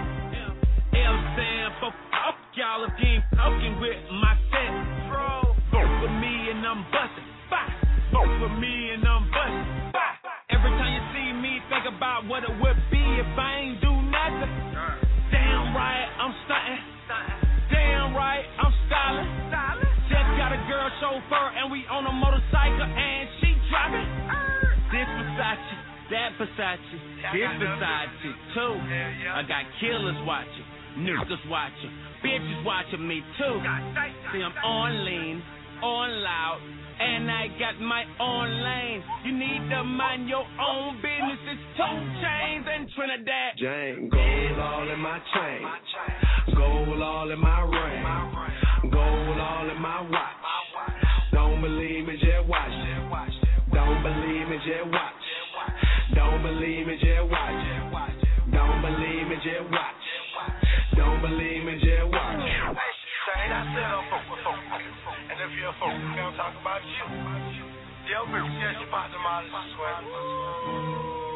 L stand for fuck y'all if you ain't fucking with my set. Vote for me and I'm bustin'. Vote for me and I'm bustin'. Every time you see me, think about what it would be if I ain't do nothing. Damn right, I'm stuntin'. Damn right, I'm stylin'. Just got a girl chauffeur and we on a motorcycle and she driving. This Versace, that Versace, this Versace too. I got killers watching, niggas watching, bitches watching me too. See, I'm on lean, on loud, and I got my own lane. You need to mind your own business. It's 2 Chainz and Trinidad.
Jane, gold all in my chain. Gold all in my ring. Gold all in my watch. Don't believe me, just watch. Don't believe me, just watch. Don't believe me, just watch. Don't believe me, just watch. Don't believe me, just watch. Shane, I said I'm folk. And if you're a folk, we're gonna talk about you. Yo, bitch, yes, you bought them all this sweat.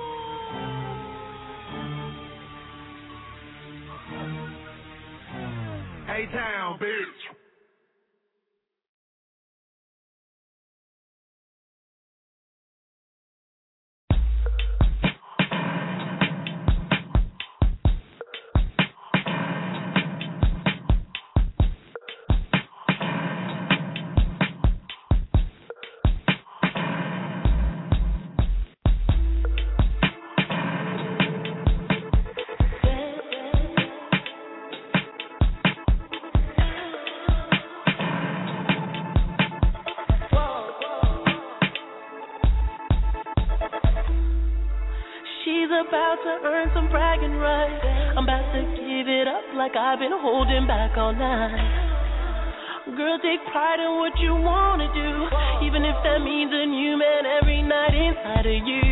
A-Town, bitch.
to earn some bragging rights. I'm about to give it up like I've been holding back all night. Girl, take pride in what you wanna do, even if that means a new man every night inside of you.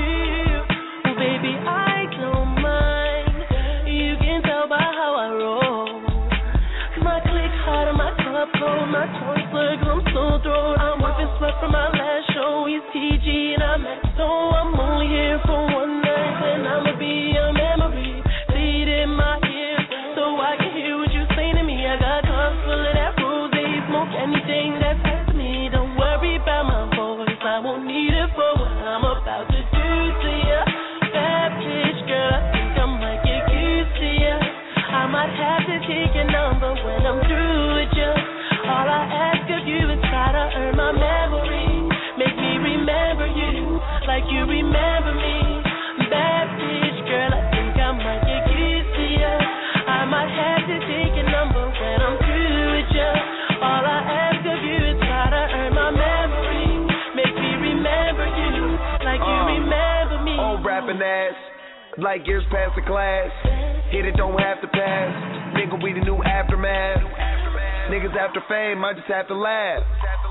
Oh, baby, I don't mind. You can tell by how I roll. My click hot and my cup cold, my tongue slur 'cause I'm so thrown. I'm whipping sweat from my last show. He's TG and I'm XO. I'm only here for one night and I'ma be a memory. Lead in my ear so I can hear what you say to me. I got cups full of that rose, smoke anything that's next to me. Don't worry about my voice, I won't need it for what I'm about to do to you. Bad bitch, girl, I think I might get used to you. I might have to take your number when I'm through with you. All I ask of you is try to earn my memory. Make me remember you like you remember me. Bad bitch, girl, I think I might get used to you. I might have to take your number when I'm through with you. All I ask of you is try to earn my memory. Make me remember you like you remember me.
Old rapping ass, like years past the class. Hit it, don't have to pass. Nigga, we the new aftermath. Niggas after fame, I just have to laugh.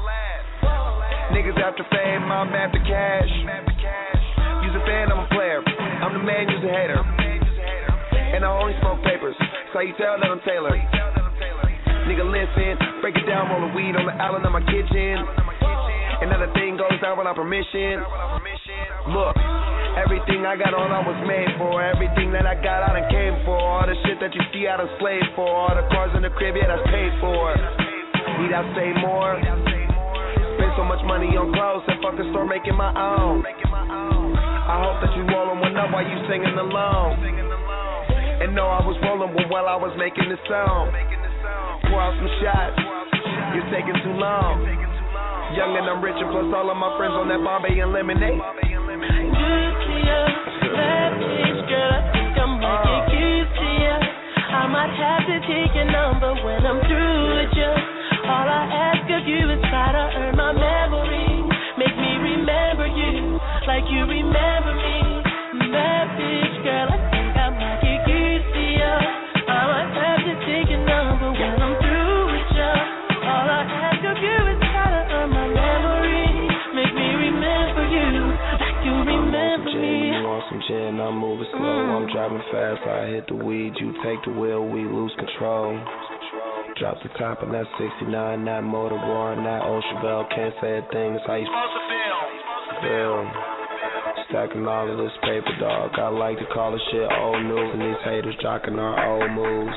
Niggas after fame, I'm after cash. You's a fan, I'm a player. I'm the man, you's a hater. And I only smoke papers, so you tell that I'm Taylor. Nigga, listen, break it down, roll a weed on the island of my kitchen. And now the thing goes down without permission. Look, everything I got on I was made for. Everything that I got I done came for. All the shit that you see I done slaved for. All the cars in the crib, yeah, that's paid for. Need I say more? Spend so much money on clothes that fucking start making my own. I hope that you rolling one up while you singing along. And no, I was rolling one while I was making this song. Pour out some shots, you're taking too long. Young and I'm rich and plus all of my friends on that Bombay and lemonade.
Good to you, bad bitch, girl, I think I might get used to you. I might have to take your number when I'm through with you. All I ask of you is try to earn my memory. Make me remember you like you remember me. Bad bitch, girl, I think I might get used to you. I might have to take your number when I'm through with you. All I ask of you is try to earn my memory. Make me remember you like you remember me.
You want some gin, I'm moving slow. I'm driving fast, I hit the weed. You take the wheel, we lose control. Drop the top in that 69, that motor roaring, that old Chevelle. Can't say a thing, it's how you feel. Stacking all of this paper, dog. I like to call this shit old news, and these haters jocking our old moves.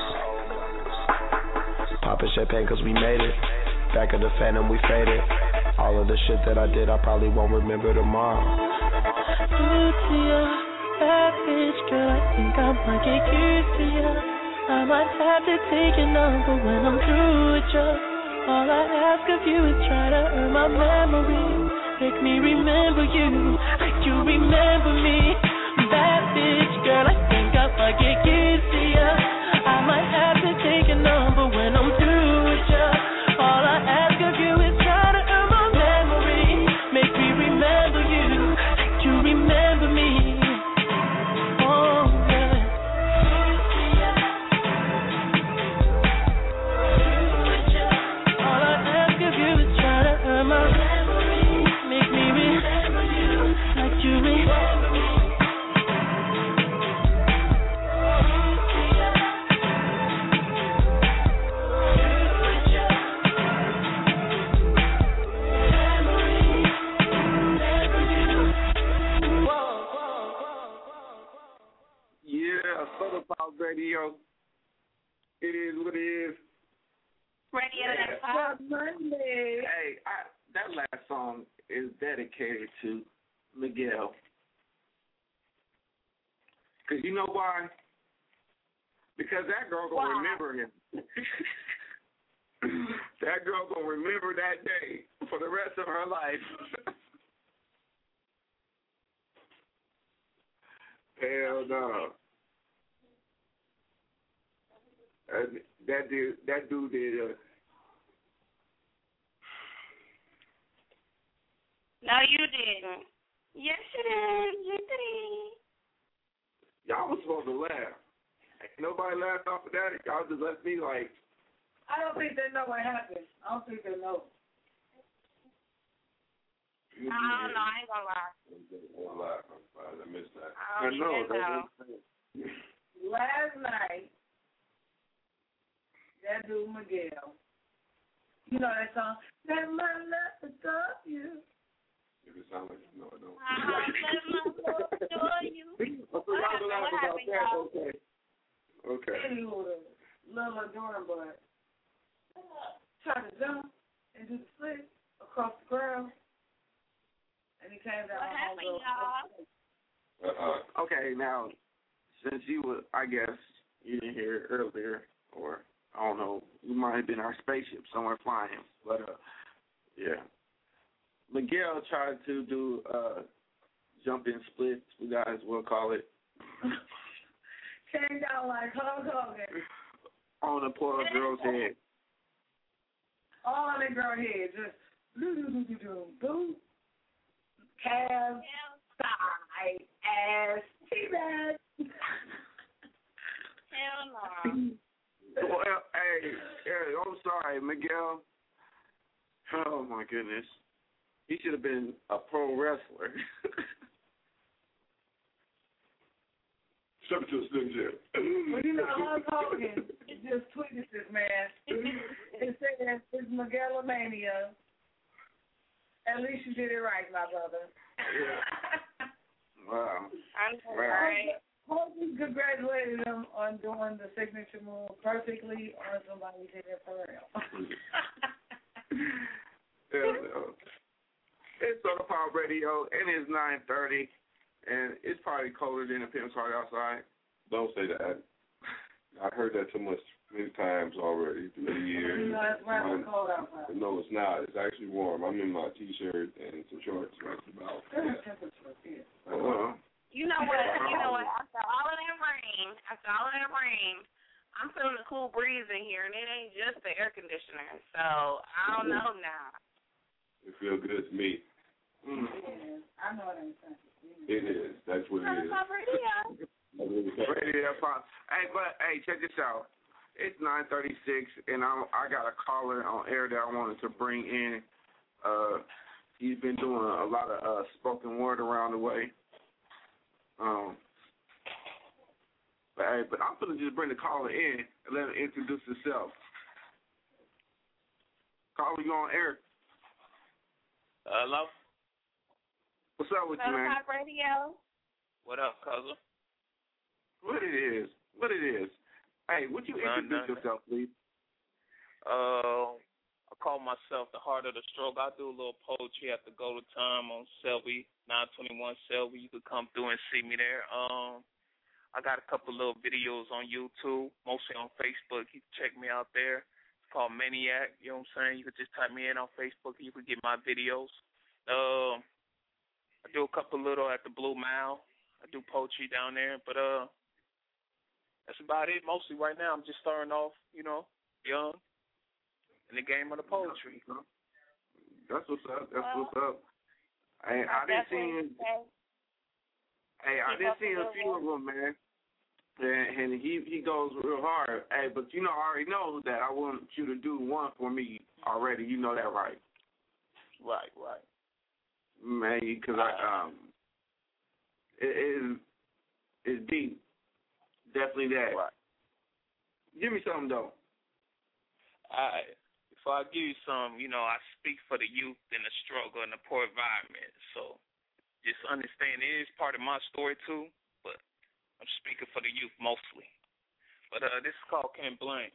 Popping champagne cause we made it. Back of the phantom, we faded. All of the shit that I did, I probably won't remember tomorrow.
Good to you, bad bitch, girl, I think I might get used to you. I might have to take your number when I'm through with you. All I ask of you is try to earn my memory. Make me remember you like you remember me. Bad bitch, girl, I think I might get used to you. I might have to take your number when I'm through with you. All I ask of you is try to earn my memory. Make me remember you like you remember me. Oh, yeah. All I ask of you is try to earn my memory. Make me remember you like you remember me.
Soda Pop Radio. It is what it is.
Radio That Pop.
Monday.
Hey, that last song is dedicated to Miguel. Because you know why? Because that girl gonna remember him. That girl gonna remember that day for the rest of her life. Hell no. That dude did.
No, you didn't. Yes, you did. You did.
Y'all was supposed to laugh. Ain't nobody laughed off of that. Y'all just left me like.
I don't think they know what happened. I don't think they know.
I don't know. I ain't gonna lie.
I missed that.
I don't even know.
Last night, that dude Miguel, you know that song, Let My Love Adore You.
If it sounds like no, I don't.
Let my love adore you. What happened, y'all?
Okay.
Anyway, little adoring boy tried to jump and do the flip across the crowd, and he came down.
What happened, y'all?
Okay, now, since you were, I guess, you didn't hear it earlier, or, I don't know, you might have been our spaceship somewhere flying, but, yeah. Miguel tried to do jump-in splits, we guys will call it.
Came down like Hulk Hogan.
On the poor girl's head.
All on the girl's head, just boom, calves, side, ass, T-bag.
Hell no.
Well, hey, I'm sorry, Miguel. Oh, my goodness. He should have been a pro wrestler.
Step to a Slim Jim.
Well, you know, Hulk Hogan just tweeted this, man. It said, it's Miguelamania. At least you did it right, my brother.
Yeah. Wow.
I'm sorry.
Hogan congratulated him on doing the signature move perfectly on somebody did it for real.
It's Soda Pop Radio, and it's 9:30, and it's probably colder than a Pim's Heart outside.
Don't say that. I heard that too much many times already through the years.
You know, it's rather cold outside.
No, it's not. It's actually warm. I'm in my T-shirt and some shorts right about.
You know what? After all of that rain, I'm feeling a cool breeze in here, and it ain't just the air conditioner. So I don't know now.
It feels good to me.
I know it ain't sensitive.
It is. That's what it is.
Radio Pop. Hey, check this out. It's 9:36, and I got a caller on air that I wanted to bring in. He's been doing a lot of spoken word around the way. But I'm gonna just bring the caller in and let him introduce himself. Caller, you on air?
Hello.
What's up with you, man?
Pop Radio.
What up, cousin?
What it is? Hey, would you introduce yourself, please?
I call myself the Heart of the Stroke. I do a little poetry at the Go to Time on Selby, 921 Selby. You could come through and see me there. I got a couple little videos on YouTube, mostly on Facebook. You can check me out there. It's called Maniac. You know what I'm saying? You could just type me in on Facebook. You could get my videos. I do a couple little at the Blue Mile. I do poetry down there, but that's about it. Mostly right now, I'm just starting off, young in the game of the poetry.
That's what's up. I didn't see a few of them, man. And he goes real hard. Hey, but I already know that I want you to do one for me already. You know that, right?
Right.
Man, because it's deep. Definitely that.
Right.
Give me something, though.
Before I give you some, I speak for the youth and the struggle and the poor environment. So just understand it is part of my story, too, but I'm speaking for the youth mostly. But this is called Can't Blame.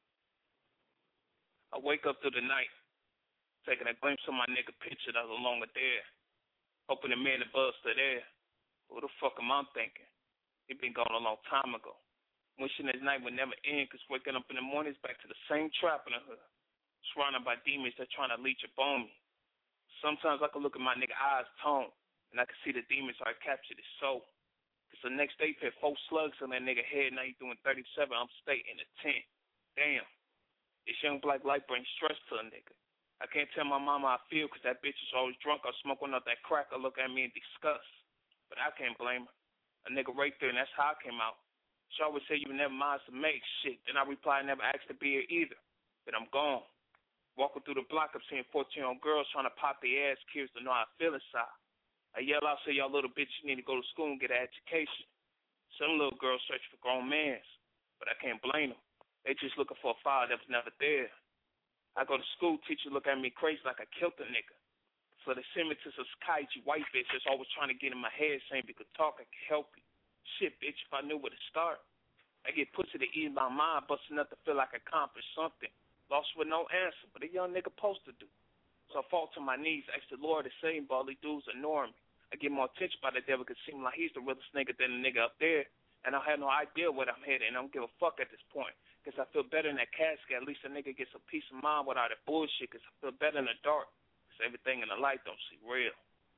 I wake up through the night, taking a glimpse of my nigga picture that was no longer there. Hoping the man above still there. What the fuck am I thinking? It been gone a long time ago. Wishing this night would never end, because waking up in the morning is back to the same trap in the hood. Surrounded by demons that trying to leech upon me. Sometimes I can look at my nigga eyes tone, and I can see the demons I captured his soul. Because the next day, put 4 slugs on that nigga head, now he doing 37, I'm staying in the tent. Damn. This young black light brings stress to a nigga. I can't tell my mama how I feel, because that bitch is always drunk or smoking up that crack or look at me in disgust. But I can't blame her. A nigga right there, and that's how I came out. She always say you never mind to make shit. Then I reply, never asked to be here either. Then I'm gone. Walking through the block, I'm seeing 14-year-old girls trying to pop their ass, curious to know how I feel inside. I yell out, say, y'all little bitch, you need to go to school and get an education. Some little girls search for grown mans, but I can't blame them. They just looking for a father that was never there. I go to school, teacher look at me crazy like I killed a nigga. So they send me to some Kaiji white bitch that's always trying to get in my head, saying if you could talk, I could help you. Shit, bitch, if I knew where to start. I get pussy to ease my mind, busting up to feel like I accomplished something. Lost with no answer, but a young nigga supposed to do. So I fall to my knees, ask the Lord to save me, but all these dudes ignore me. I get more attention by the devil because it seems like he's the realest nigga than the nigga up there. And I have no idea what I'm headed, and I don't give a fuck at this point. Because I feel better in that casket. At least a nigga gets a peace of mind without that bullshit, because I feel better in the dark. Because everything in the light don't seem real.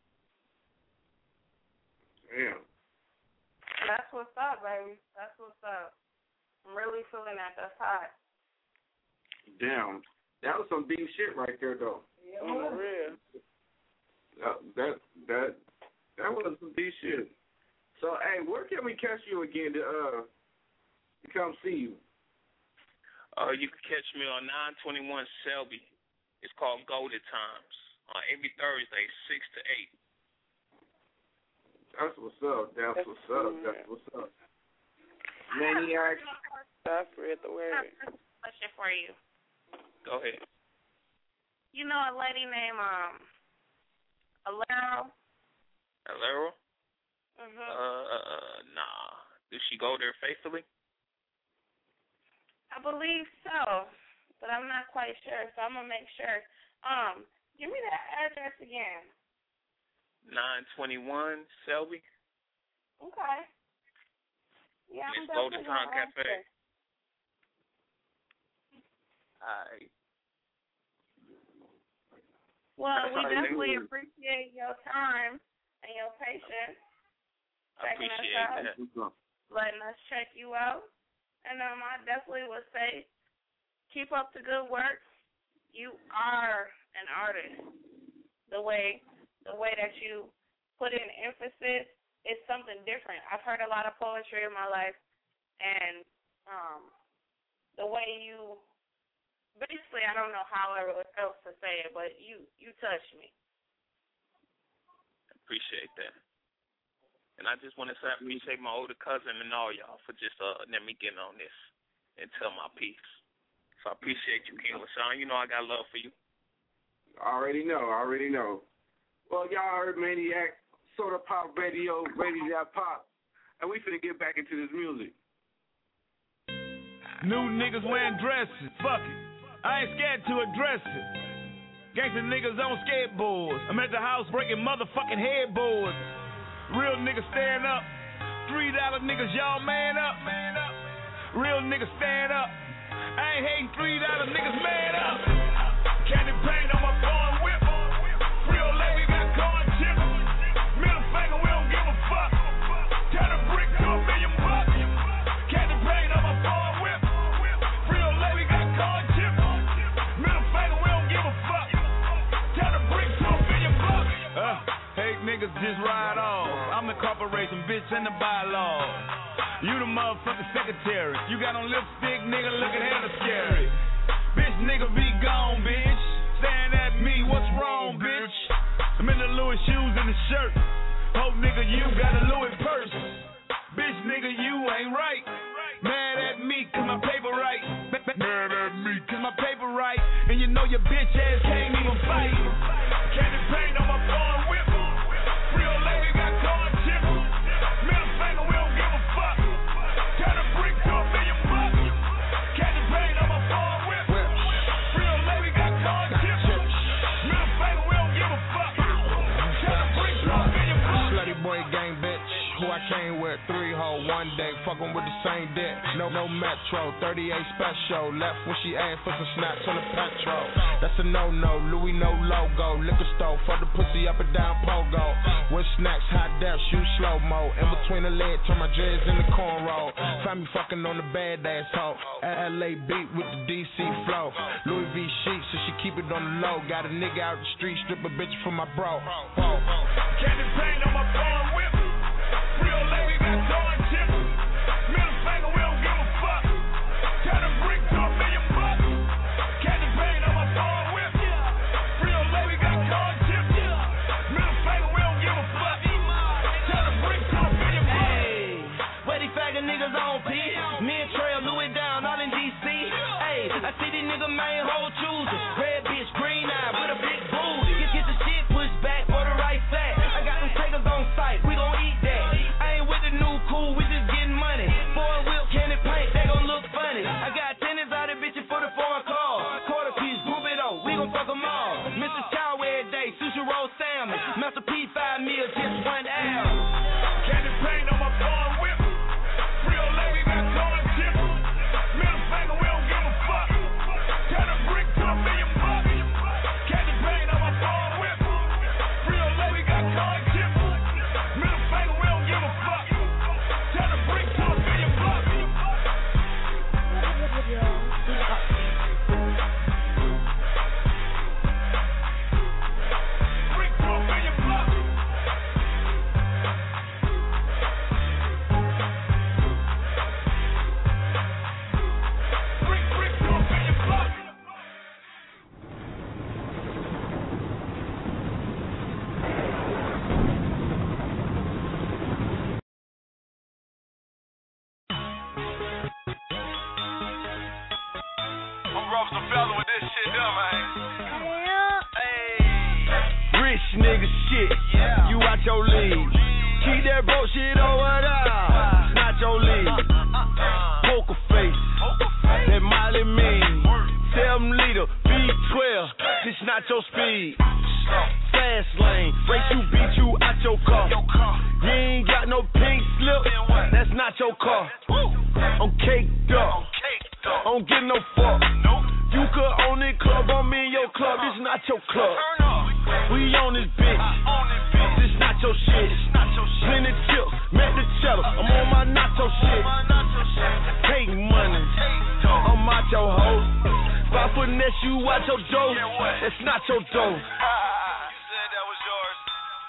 Damn.
That's what's up, baby. That's what's up. I'm really feeling that. That's hot.
Damn. That was some deep shit right there, though.
Yeah, for real.
That was some deep shit. So, hey, where can we catch you again to come see you?
You can catch me on 921 Selby. It's called Golden Times. Every Thursday, 6 to 8.
That's what's up. That's what's up. That's what's up. Maniac.
I read the word. I have a question for you.
Go ahead.
You know a lady named Alero?
Alero?
Mm-hmm.
Nah. Did she go there faithfully?
I believe so, but I'm not quite sure, so I'm going to make sure. Give me that address again.
921 Selby.
Okay. Yeah, I'm
Miss Golden Time Cafe.
All right. Well, we definitely appreciate your time and your patience.
I appreciate that.
Letting us check you out. And I definitely would say keep up the good work. You are an artist. The way that you put in emphasis is something different. I've heard a lot of poetry in my life, and the way you basically, I don't know how else to say it, but you touch me.
Appreciate that. And I just want to say I appreciate my older cousin and all y'all for just letting me get on this and tell my piece. So I appreciate you, King LaShawn. You know I got love for you.
I already know. Well, y'all heard Maniac, Soda Pop Radio, Radio.pop, and we finna get back into this music.
New niggas wearing dresses, fuck it. I ain't scared to address it. Gangsta niggas on skateboards. I'm at the house breaking motherfucking headboards. Real niggas stand up. $3 niggas, y'all man up. Real niggas stand up. I ain't hating $3 niggas, man up. Candy paint on my foreign whip. Real lady got corn chips. Middle finger, we don't give a fuck. Turn a brick to $1 million bucks. Candy paint on my foreign whip. Real lady got corn chips. Middle finger, we don't give a fuck. Turn a brick to $1 million bucks. Hate niggas just ride off. I'm the corporation, bitch, and the bylaw. You the motherfucking secretary. You got on lipstick, nigga, looking hella scary. Bitch, nigga, be gone, bitch. Staring at me, what's wrong, bitch? I'm in the Louis shoes and the shirt. Oh, nigga, you got a Louis purse. Bitch, nigga, you ain't right. Mad at me, cause my paper right. Mad at me, cause my paper right. And you know your bitch ass can't even fight. Candy paint on my foreign whip. Real lady got corn chips. Middle finger, we don't give a fuck. Turn a brick to $1 million bucks. Candy paint on my foreign whip. Real lady got corn chips. Middle finger, we don't give a fuck. Turn a brick to $1 million bucks. Slutty boy gang bitch, who I came with 3 hoes one day, fucking with the same dick. No Metro, 38 special. Left when she asked for some snaps on the petrol. That's a no-no, Louis no logo. Liquor store for the pussy up and down pogo. With snacks, hot dash, shoot slow-mo. In between the legs, turn my dreads in the cornrow. Find me fucking on the bad ass hoe. LA beat with the DC flow. Louis V sheets, so she keep it on the low. Got a nigga out the street, strip a bitch for my bro. Candy paint on my foreign whip. Real lady got
I see these niggas main whole choosers. Red bitch, green eye with a big booty. Get the shit pushed back for the right fact. I got them takers on site, we gon' eat that. I ain't with the new cool, we just getting money. Foreign whip, candy paint, they gon' look funny. I got tennis out of bitches for the foreign car. Quarter piece, group it up, we gon' fuck them all. Mr. Chow every day, sushi roll salmon. Master P 5 meal, just 1 hour.
Candy paint on my foreign whip. Real lady got color chip. Middle finger, we don't give a fuck. Turn a brick to $1 million bucks. Candy paint on my foreign whip. Real lady got color chip. Middle finger, we don't give a fuck. Turn a brick to $1 million bucks. Brick to $1 million bucks.
Rich nigga shit, you out your league. Keep that broke shit over there, it's not your league. Poker face, that Molly mean. 7 liter, B12, this not your speed. Fast lane, race you, beat you out your car. You ain't got no pink slip, that's not your car. I'm caked up, I don't give no fuck. You could own it, club on me in your club, this not your club. We on this bitch, this not your shit. Plenty chips, met the cheddar, I'm on my nacho shit. Take money, I'm out your hoe. If I finesse you out your dough, that's not your dough.
You said that was yours.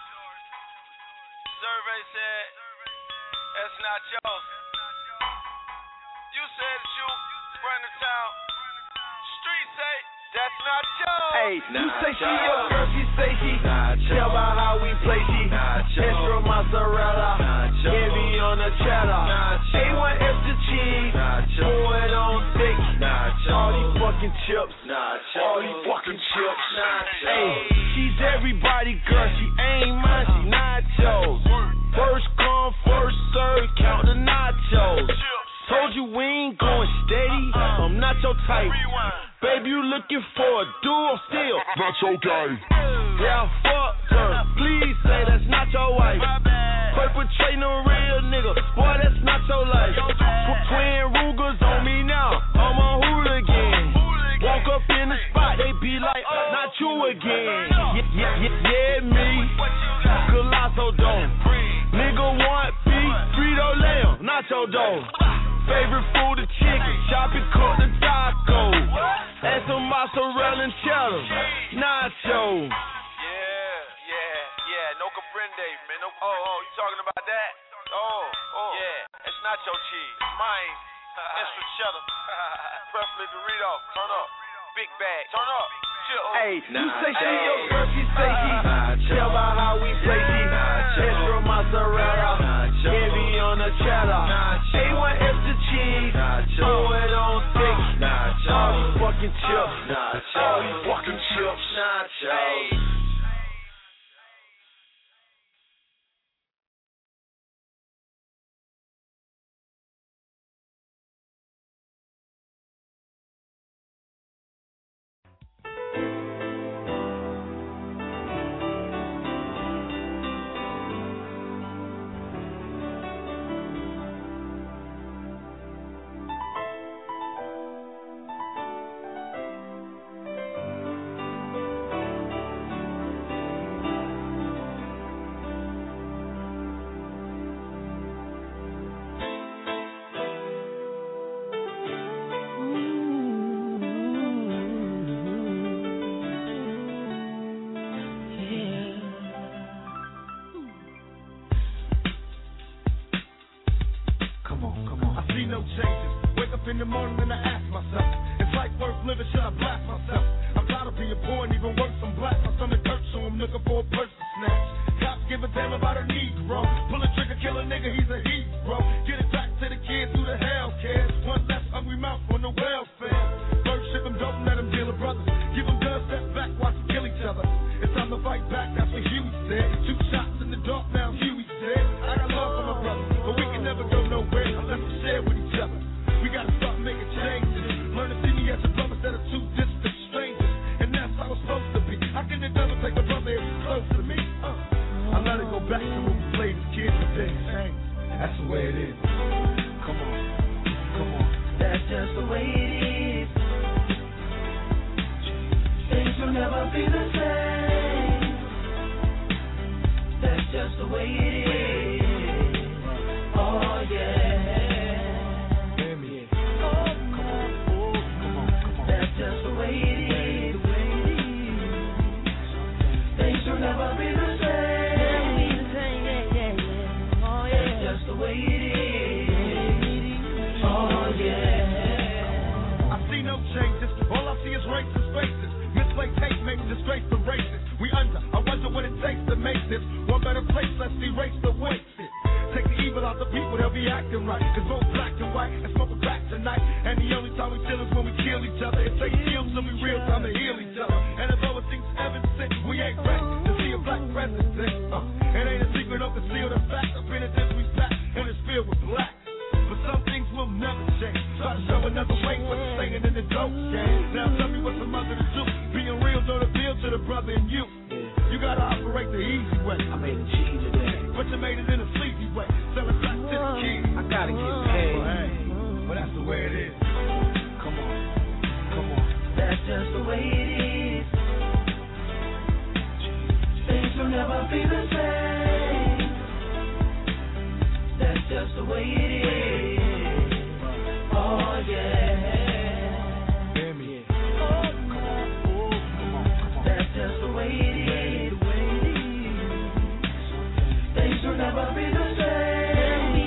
Survey said that's not yours. You said that you run the town. Street say that's not yours.
Hey, you say she your girl, she say she tell by how we play, she extra mozzarella, heavy on the cheddar. A1 extra cheese, pour it on thick. All these fucking chips, all these fucking chips. Hey, she's everybody girl, she ain't mine, she nachos. First come, first serve, count the nachos. Told you we ain't going steady, I'm not your type. Baby, you looking for a duo still, not your guy. Yeah, fuck her, please say that's not your wife. Perpetrating a real nigga, boy, that's not your life. Twin Rugers on me now, I'm a hooligan. Walk up in the spot, they be like, not you again. Yeah, me, Colosso Dome. Nigga want beef, Frito Lamb, not your dough. Favorite food, the chicken, chop it, cook the taco. And some mozzarella and cheddar, nacho.
Yeah, no comprende, man. No, you talking about that? Yeah, it's not your cheese, mine. Extra cheddar, preferably Dorito. Turn up, big bag. Turn up, chill.
Hey, you say she your girl, she say she tell by how we play, she extra mozzarella, heavy on the cheddar. A1 extra cheese, pour it on thick. All these fucking chips, all these fucking chips, nachos.
No changes. Wake up in the morning and I ask myself, is life worth living? Should I blast myself? I'm tired of being poor and even worse, I'm black. My stomach hurts, so I'm looking for a purse to snatch. Cops give a damn about a Negro. Pull a trigger, kill a nigga, he's a hero. Get it back to the kids who the hell cares. One less hungry mouth on the welfare. First
see no changes. All I see is racist faces. Misplaced hate makes disgrace the races. We under, I wonder what it takes to make this one better place. Let's erase the wasted. Take the evil out the people, they'll be acting right. Cause both black and white and smoking crack tonight. And the only time we chill is when we kill each other. It takes skills to be real time to heal each other. And although it seems evident, we ain't ready to see a black president. It ain't a secret, don't conceal the fact. I've been in disrespect and it's filled with black. But some things will never change. Try to show another way what's staying in the dope game. Now tell me what's the mother to do. Being real don't appeal to the brother in you. You gotta operate the easy way. I made a G today, but you made it in a sleazy way. Sell it back to the kid. I gotta get paid. But that's the way it is. Come on, come on.
That's just the way it is. Things will never be the same. That's just the way it is. Oh yeah. Hear me. That's just the way it is. Things will never be the same.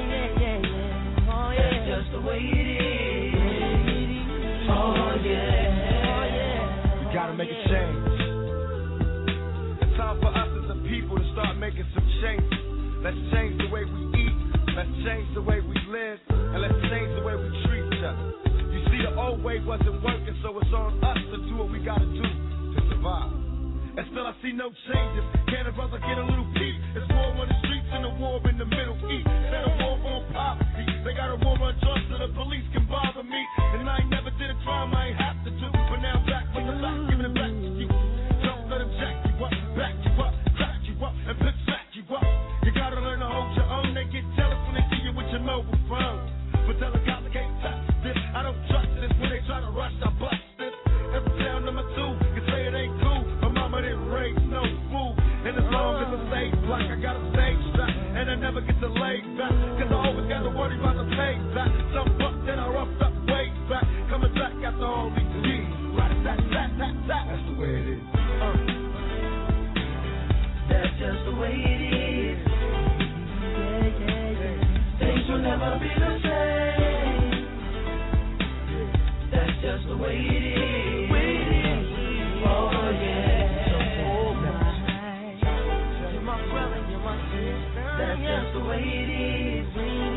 Oh yeah. That's just the way it is. Oh yeah.
We gotta make a change. It's time for us as a people to start making some changes. Let's change the way we eat. Let's change the way we live, and let's change the way we treat each other. You see, the old way wasn't working, so it's on us to do what we gotta do to survive. And still I see no changes. Can a brother get a little peace? It's war on the streets and a war in the Middle East. Instead of war on poverty, they got a war on drugs so the police can bother me. And I ain't never did a crime I ain't have to do, but now I'm back with the back, giving it back to you. Don't let them jack you up, back you up, crack you up, and pick back you up. You gotta learn to hold your own. They get jealous when they see you with your mobile phone. But tell the cops I can't touch this. I don't trust this. When they try to rush, I bust this. Every sound number 2 can say it ain't cool. My mama didn't raise no fool. And as long as I stay black, I got a stage strap. And I never get to lay back. Cause I always gotta worry about the payback. Some buck that I roughed up way back. Coming back after all these years. Right, that. That's the way it is.
That's just the way it is. Things will never be the same. That's just the way it is. Oh yeah. You're my brother, you're my sister. That's just the way it is.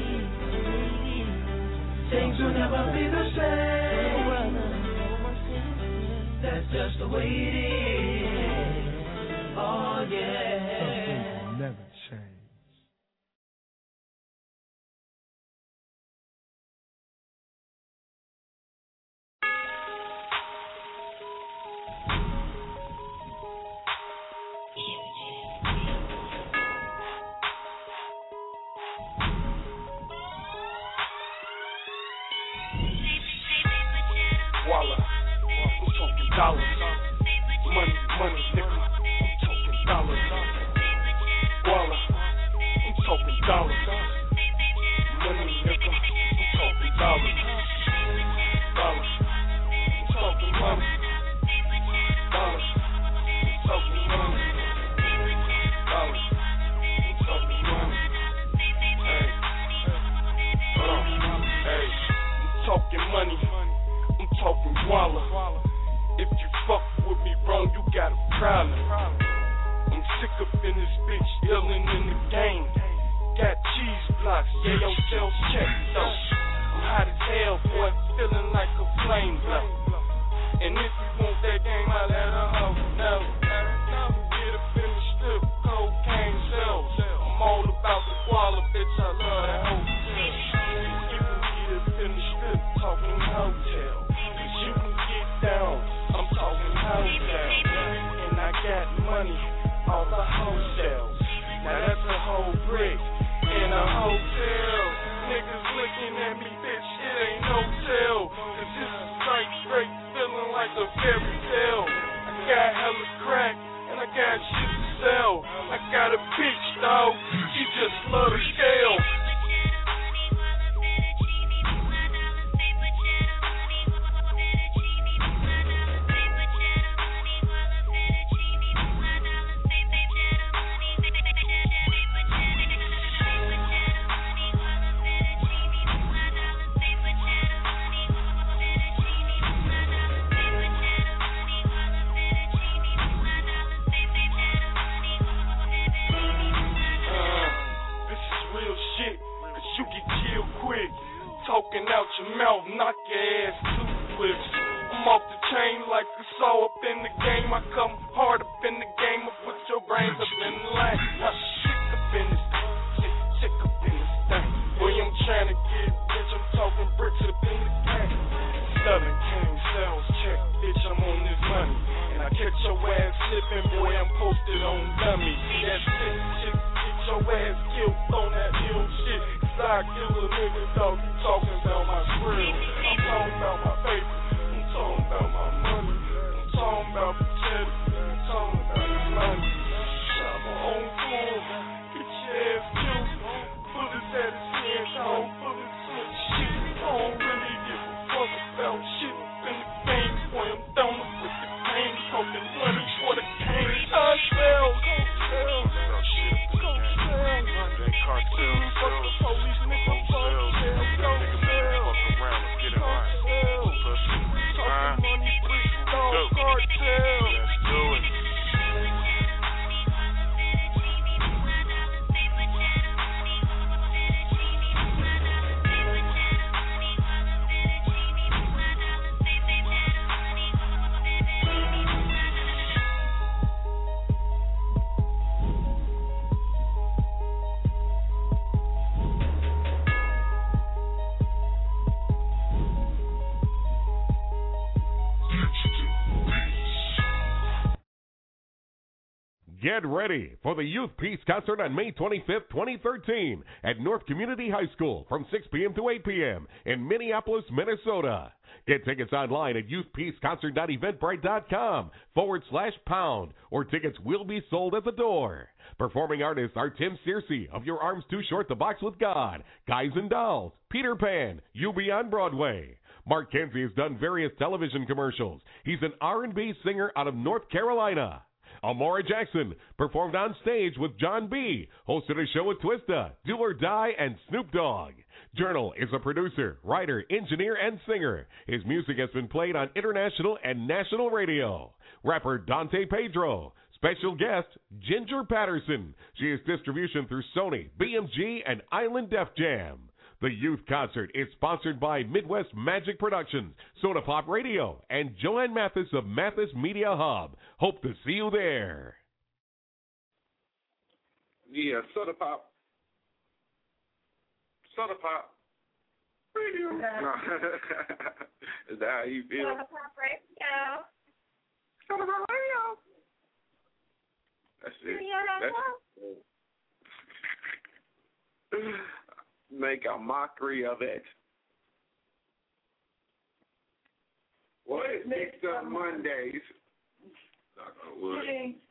Things will never be the same. That's just the way it is. Oh yeah.
Never change.
Walla, I'm talking dollars. Money, nigga. I'm talking dollars. Walla, I'm talking dollars. Money, nigga. I'm talking dollars. Dollars. I'm talking money. Dollars. I'm talking money. Dollars. I'm talking money. Hey. Hey. I'm talking money. I'm talking Walla. If you fuck with me wrong, you got a problem. I'm sick up in this bitch, yelling in the game. Got cheese blocks, yeah, your sales checked though. I'm hot as hell, boy, feeling like a flame blow. And if you want that game, I let her hoe know. Get up in the strip, cocaine sales. I'm all about the Walla, bitch, I love that hotel. You can get up in the strip, talking hotel. You can get down, I'm talking hotel. And I got money, all the wholesales. Now that's a whole brick in a hotel. Niggas looking at me, bitch, it ain't no tell. Cause this is straight, feeling like a fairy tale. I got hella crack, and I got shit to sell. I got a bitch, dog, she just love the scale.
sales check, bitch, I'm on this money. And I catch your ass slipping, boy, I'm posted on dummy. See that sick shit, get your ass killed on that ill shit. Cause I kill a nigga, dog, you talking about my grill. I'm talking about my paper, I'm talking about my money. I'm talking about the cheddar, I'm talking about the money. Shot my own fool, get your ass killed. Bullets at his head, dog, bullets in shit. I don't really give a fuck about shit. In the game, boy, I'm down with the pain. Talking money for the cane. Cartel, cartel, cartel. Fuck the police, nigga, cartel, cartel. Fuck around, let's get it right. Talking money, bricks, dog, cartel. Let's do it.
Get ready for the Youth Peace Concert on May 25th, 2013 at North Community High School from 6 p.m. to 8 p.m. in Minneapolis, Minnesota. Get tickets online at youthpeaceconcert.eventbrite.com/pound or tickets will be sold at the door. Performing artists are Tim Searcy of Your Arms Too Short to Box with God, Guys and Dolls, Peter Pan, You Be on Broadway. Mark Kenzie has done various television commercials. He's an R&B singer out of North Carolina. Amora Jackson performed on stage with John B., hosted a show with Twista, Do or Die, and Snoop Dogg. Journal is a producer, writer, engineer, and singer. His music has been played on international and national radio. Rapper Dante Pedro. Special guest, Ginger Patterson. She has distribution through Sony, BMG, and Island Def Jam. The Youth Concert is sponsored by Midwest Magic Productions, Soda Pop Radio, and Joanne Mathis of Mathis Media Hub. Hope to see you there.
Yeah, Soda Pop. Soda Pop. Radio. No. Is that how you feel?
Soda Pop Radio.
Soda Pop Radio. That's it. That's make a mockery of it. What is Mixed Up Mondays? Knock on wood.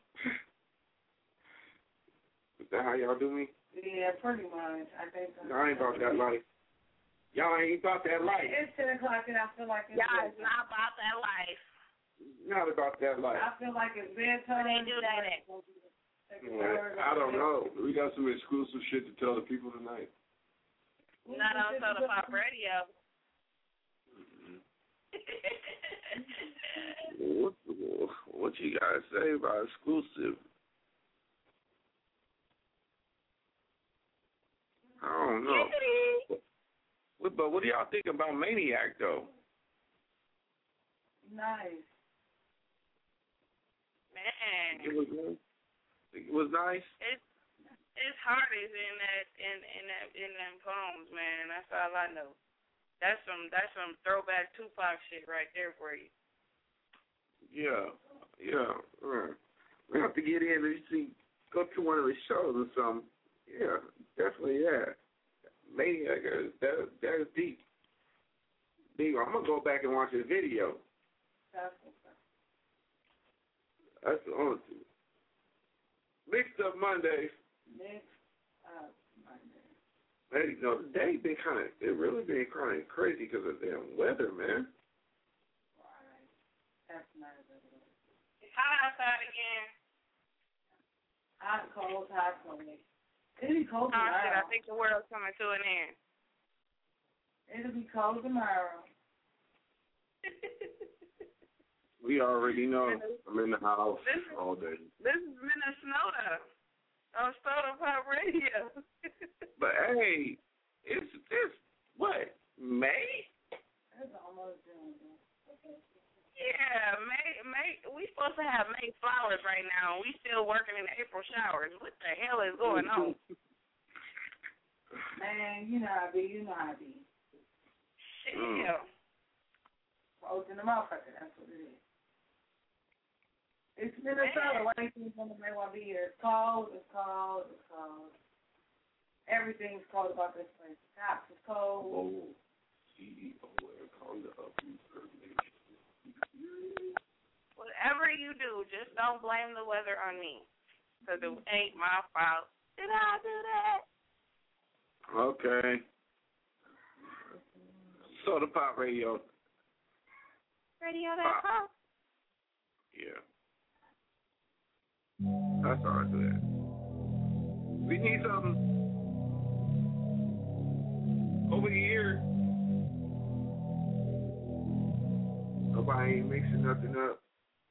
Is that how y'all do me?
Yeah, pretty much. I think so.
No, I ain't about that life. Y'all ain't about that life.
It's 10 o'clock and I feel like it's
y'all is not about that life.
Not about that life.
I feel like it's bedtime.
They do that.
I don't know. We got some exclusive shit to tell the people tonight.
Not on Soda Pop Radio.
What you gotta say about exclusive? I don't know. But what do y'all think about Maniac though?
Nice.
Man.
It was nice.
It's hardest in them poems, man. That's all I know. That's some throwback Tupac shit right there for you.
Yeah. We have to get in and go to one of his shows or something. Yeah, definitely. Yeah, Maniac. That is deep. I'm gonna go back and watch his video. That's the only thing. Mixed Up Mondays. Hey, you know, today been it really been kind of crazy because of damn weather, man.
That's not a good one.
It's hot outside again.
Hot, cold. It'll be cold tomorrow.
Shit, I think the world's coming to an end.
It'll be cold tomorrow.
We already know. I'm in the house all day.
This is Minnesota on Soda Pop Radio.
But hey, it's what, May?
That's almost done.
Yeah, May. We supposed to have May flowers right now, and we still working in April showers. What the hell is going on?
Man, you know how I be.
Shit.
open the motherfucker. That's what it is. It's Minnesota. Why do you think someone may want to be here? It's cold. It's cold. It's cold. Everything's cold about this place. Cops is cold.
Oh, CEO Air Conda up you early.
Whatever you do, just don't blame the weather on me. Because it ain't my fault. Did I do that?
Okay. Soda Pop Radio.
Radio.com?
Yeah. That's all right to that. We need something over here. Nobody ain't mixing nothing up.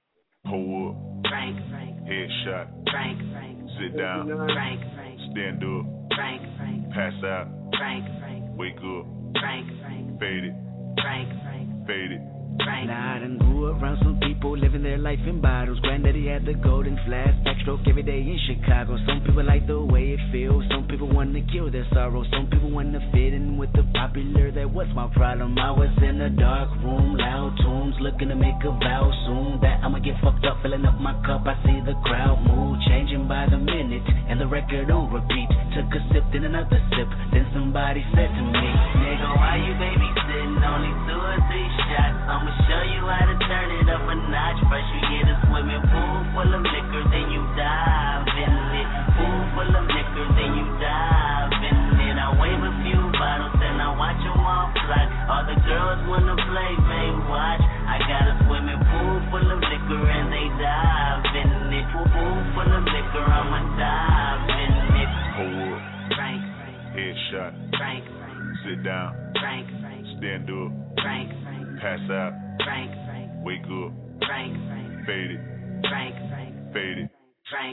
Pull up.
Frank.
Headshot.
Frank.
Sit down.
Frank.
Stand up.
Frank.
Pass out.
Frank.
Wake up.
Frank.
Fade it.
Frank.
Fade it.
Now I done grew around some people living their life in bottles. Granddaddy had the golden flask, backstroke every day in Chicago. Some people like the way it feels. Some people want to kill their sorrow. Some people want to fit in with the popular. That was my problem. I was in a dark room, loud tunes, looking to make a vow soon that I'ma get fucked up, filling up my cup. I see the crowd mood changing by the minute, and the record on repeat. Took a sip, then another sip. Then somebody said to me, nigga, why you babysitting? Only 2 or 3 shots. I'ma show you how to turn it up a notch. First you get a swimming pool full of liquor, then you dive in it. Pool full of liquor, then you dive in it. I wave a few bottles, then I watch them all fly. All the girls wanna play, man, watch. I got a swimming pool full of liquor and they dive in it. Pool full of liquor, I'ma dive in it.
Pull up.
Frank.
Headshot.
Frank.
Sit down.
Frank.
Stand up.
Frank.
Pass out.
Frank.
Wake up.
Frank.
Fade it.
Frank.
Fade it.
Frank.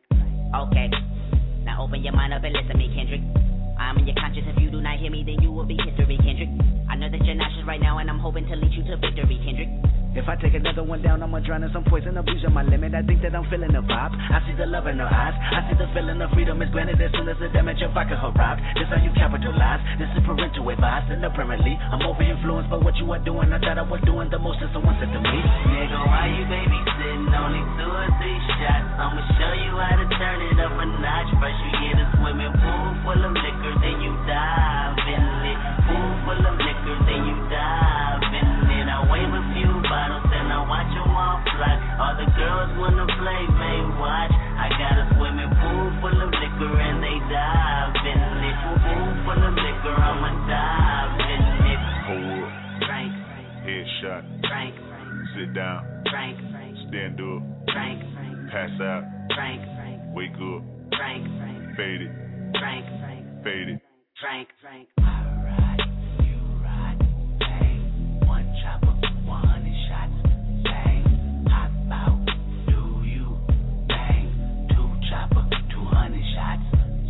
Okay, now open your mind up and listen to me, Kendrick. I'm in your conscience. If you do not hear me, then you will be history, Kendrick. I know that you're nauseous right now, and I'm hoping to lead you to victory, Kendrick.
If I take another one down, I'ma drown in some poison, abuse on my limit. I think that I'm feeling the vibe. I see the love in her eyes. I see the feeling of freedom is granted as soon as the damage of vodka arrives. This how you capitalize. This is parental advice, and apparently I'm over influenced by what you are doing. I thought I was doing the most, and someone said to me, nigga, why you babysitting? Only 2 or 3 shots. I'ma show you how to turn it up a notch. First you get a swimming pool full of liquor, then you dive in it. Pool full of liquor, then you dive in it. I wave a few bottles, then I watch them all fly. All the girls wanna play, man, watch. I got a swimming pool full of liquor and they dive in it. Pool full of liquor, I'ma dive in it.
Pull up.
Frank.
Headshot.
Frank.
Sit down.
Frank.
Stand up.
Frank.
Pass out.
Frank.
Wake up.
Frank.
Fade it.
Frank.
Fade it.
Frank.
Alright, you right, bang. 1 chopper, 100 shots, bang. Hop out, do you, bang. 2 chopper, 200 shots,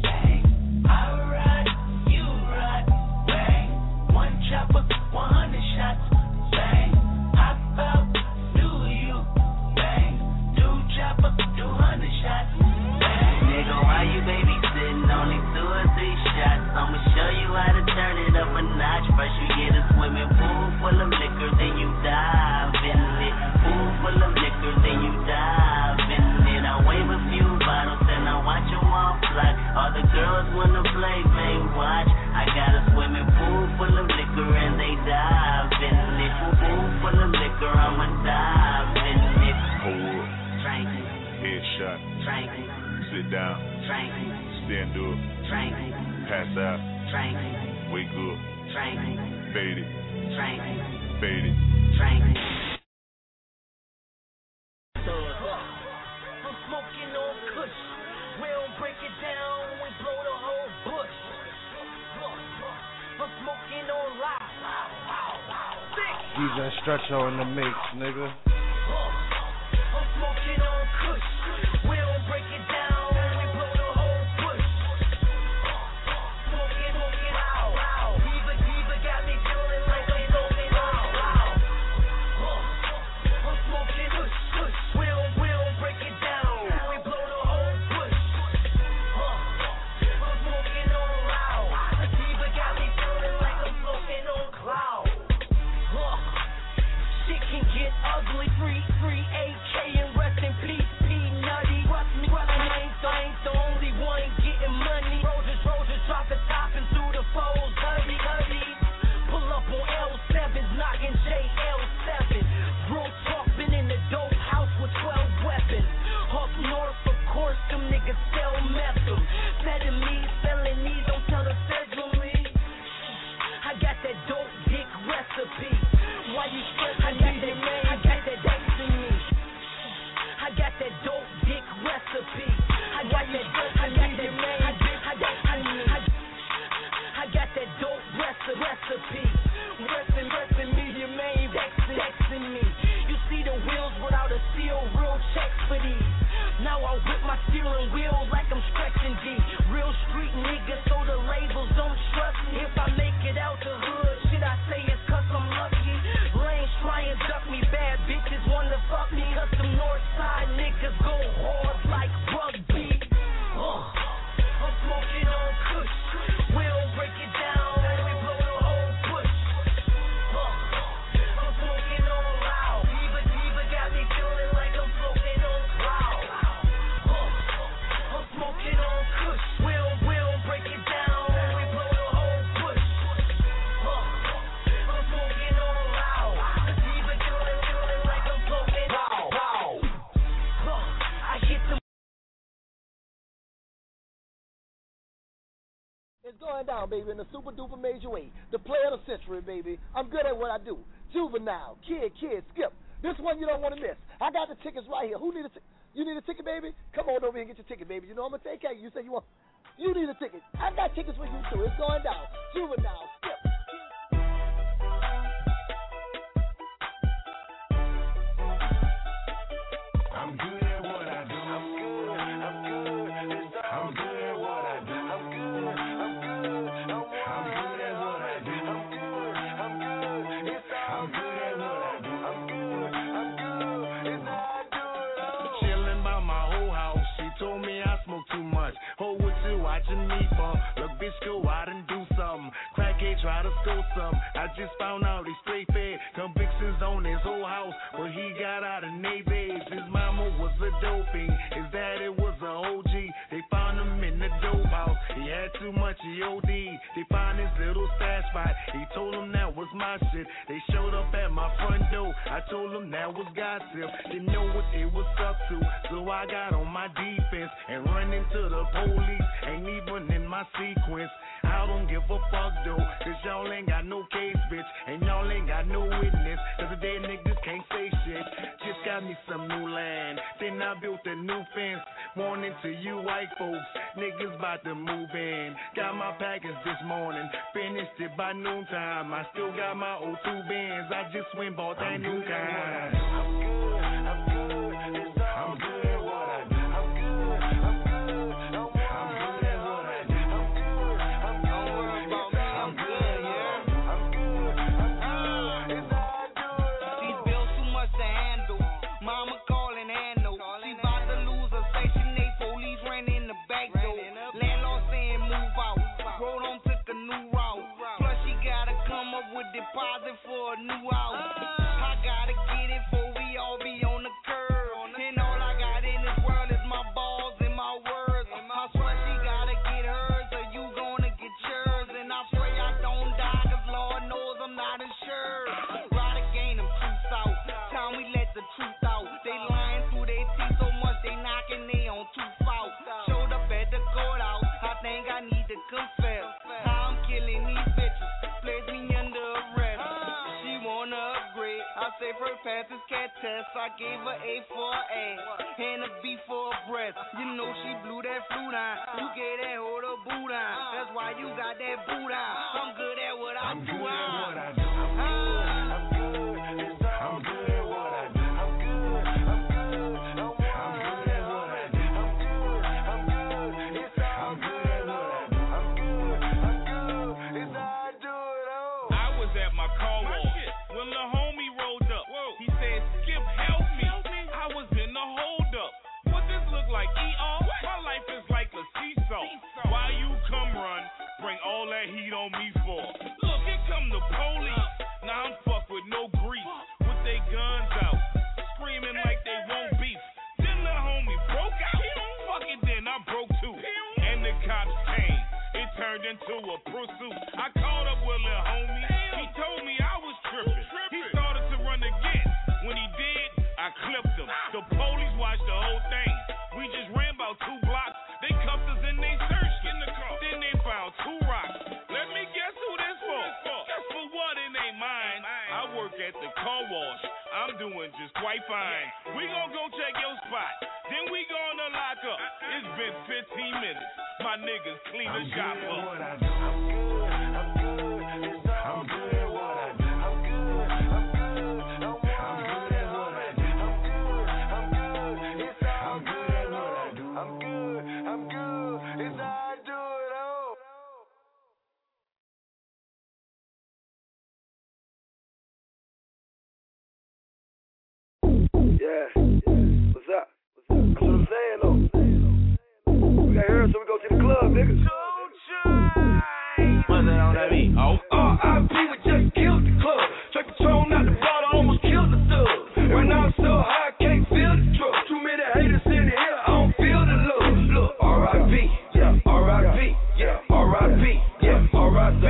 bang. Alright, you right, bang. 1 chopper, 100 shots, bang. Hop out, do you, bang. 2 chopper, 200 shots, bang. Nigga, why you babysitting? Only 2 or 3 shots. I'ma show you how to turn it up a notch. First you get a swimming pool full of liquor, then you dive in it. Pool full of liquor, then you dive in it. I wave a few bottles, then I watch them all fly. All the girls wanna play, man, watch. I got a swimming pool full of liquor and they dive in it. Pool full of liquor, I'ma dive in it.
Pull up.
Frank.
Headshot.
Frank.
Sit down.
Frank.
Stand up.
Frank.
Pass out.
Frank.
Wake up.
Frank.
Fade it.
Frank.
Fade it.
Frank.
I'm smoking on kush. We don't break it down, we blow the whole bush. I'm smoking on live.
DJ Stretcho in the mix, nigga.
I'm smoking on kush. We don't break it down, we blow the whole bush. Smoking out. Diva got me feeling like I'm rolling out. I'm smoking kush. We don't break it down, we blow the whole bush. I'm smoking on loud. Diva got me feeling like I'm floating on cloud. get ugly. Free AK and rest in peace, P-Nutty. Trust me, I ain't the only one getting money. Roses dropping topping through the foes, huddy. Pull up on L7s, knocking JL7. Real talk, been in the dope house with 12 weapons. Up north, of course, them niggas sell meth. Felonies, don't tell the feds on me. I got that dope dick recipe. Why you stress? I got that destiny. I got that dope dick recipe. I got that dope recipe. Reppin' me, your main vexing me. You see the wheels without a seal, real checks for these. Now I whip my steering wheel like I'm stretching D. Real street niggas, so the labels don't trust me. If I make it out the hood, shit I say it's cause I'm lucky. Lanes try and duck me, bad bitches wanna fuck me. Cause some north side niggas go hard like rugby. I'm smoking on Kush, we'll break it down and we blow the whole push. I'm smoking on loud, Diva got me feeling like I'm floating on cloud. I'm smoking on Kush, we'll break it down and we blow the whole push. I'm smoking on loud, Diva feeling like I'm floating on cloud. I hit the.
It's going down, baby, in the super duper major way. The player of the century, baby. I'm good at what I do. Juvenile, kid, Skip. This one you don't want to miss. I got the tickets right here. Who need a ticket? You need a ticket, baby? Come on over here and get your ticket, baby. You know I'm going to take care of you. You say you need a ticket. I got tickets for you, too. It's going down. Juvenile, Skip.
I'm good at what I do. I'm good at what I do. I'm good at what I do. Chillin' by my whole house. She told me I smoke too much. Oh, what you watching me for? Look, bitch, go out and do something. Crackhead try to score some. I just found out he straight fed. Convictions on his whole house, but he got out of Navy. His mama was a dopey. His daddy was a OG. They found him in the dope house. He had too much EOD. They found his little stash spot. He told them that was my shit. They showed up at my front door. I told them that was gossip. Didn't know what it was up to. So I got on my defense and run into the police. Ain't even in my sequence. I don't give a fuck though, cause y'all ain't got no case, bitch. And y'all ain't got no witness, cause the dead niggas can't say shit. Just got me some new land, then I built a new fence. Warning to you white folks, niggas about to move in. Got my package this morning, finished it by noontime. I still got my O2 Benz, I just went bought that new kind. I'm good at what I do. Deposit for a new house. I gotta get it before we all be on the curb. And all I got in this world is my balls and my words. I swear she gotta get hers or you gonna get yours. And I pray I don't die cause Lord knows I'm not insured. Ride again, them truths out. Time we let the truth out. They lying through their teeth so much they knocking they on tooth out. Showed up at the courthouse. I think I need to confess how I'm killing these bitches. Place me under arrest. She wanna upgrade. I say first pass this cat test. I gave her A for an A and a B for a breast. You know she blew that flute on. You gave that hoe the boot on. That's why you got that boot on. I'm good at what I do. I'm good at what I do.
Why you come run, bring all that heat on me for? Look, here come the police. Now I'm turned into a pursuit. I caught up with little homie. He told me I was tripping. He started to run again. When he did, I clipped him. The police watched the whole thing. We just ran about 2 blocks. They cuffed us and they searched in the car. Then they found 2 rocks. Let me guess who this for. Just for what in they mind. I work at the car wash. I'm doing just quite fine. We gon' go check your spot. Then we gonna lock up. It's been 15 minutes. My niggas clean the shop up. I'm good at what I do.
Yeah, what's up? That's what I'm saying, though. We got here, so we go to the club, nigga.
What's that on that beat? Oh. R.I.P. we just killed the club. Straight Patron out the bottle, almost killed the thug. Right now I'm so high, I can't feel the truck. Too many haters in the air, I don't feel the love. Look, R.I.P. Yeah, R.I.P. Yeah, R.I.P. Yeah, R.I.P.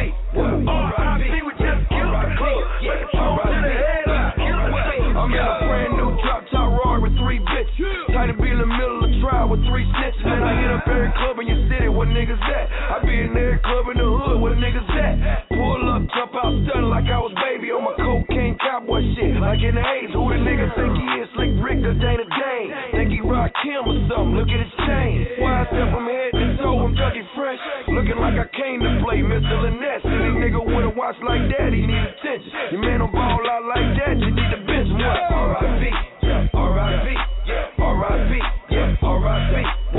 R.I.P. we just killed the club. Straight Patron to the head, I'm in a brand new drop top Rory with 3 bitches. Tight to be in the middle of the trial with 3 snitches. And I hit up every club in your city, where niggas at? I be in every club in the hood, where niggas at? Pull up, jump out, stunning like I was baby on my cocaine cowboy shit. Like in the A's, who the nigga think he is? Slick Rick or Dana Dane? Think he rock Kim or something? Look at his chain. Why I step from head to toe, I'm Dougie Fresh. Looking like I came to play Mr. Lynette. Silly nigga with a watch like that, he need attention. Your man don't ball out like that, you need to bench him. What? R.I.P. Yeah, R.I.P. Yeah, R.I.P. Yeah, R.I.P.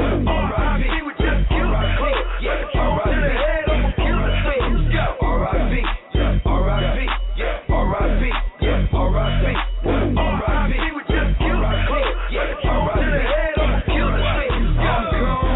R.I.P. we just killed the club. Yeah, R.I.P. to the head, I'ma kill the thing. Go. R.I.P. Yeah, R.I.P. Yeah, R.I.P. Yeah, R.I.P. R.I.P. we just killed the club. Yeah, R.I.P. to the head, I'ma kill the thing. I'm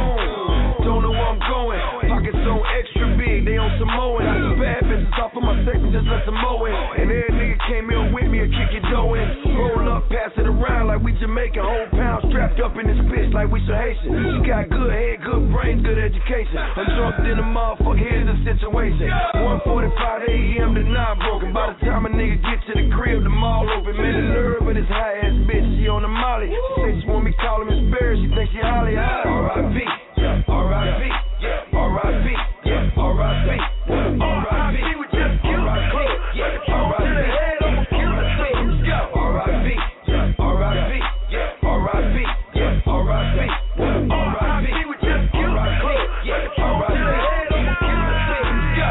gone. Don't know where I'm going. Pockets on extra big, they on Samoan. Some bad bitches off of my section, just let some mow in. And every nigga came in with me and kick your dough in. Roll up, pass it around like we Jamaican. Whole pound strapped up in this bitch like we some Haitian. She got good head, good brains, good education. I'm drunk in the motherfucker, here's the situation. 1:45 a.m. the 9 broken. By the time a nigga get to the crib, the mall open. Man, the nerve of this high ass bitch, she on the molly. She say she want me call him Miss Barry, she think she Holly. R.I.P. Yeah, R.I.P. Yeah, R.I.P. Yeah, R.I.P. R.I.P. we just killed the club. Yeah, R.I.P. to the head, I'ma kill the thing. Go. R.I.P. Yeah, R.I.P. Yeah, R.I.P. Yeah, R.I.P. R.I.P. we just killed the club. Yeah, R.I.P. to the head, I'ma kill the thing. Go.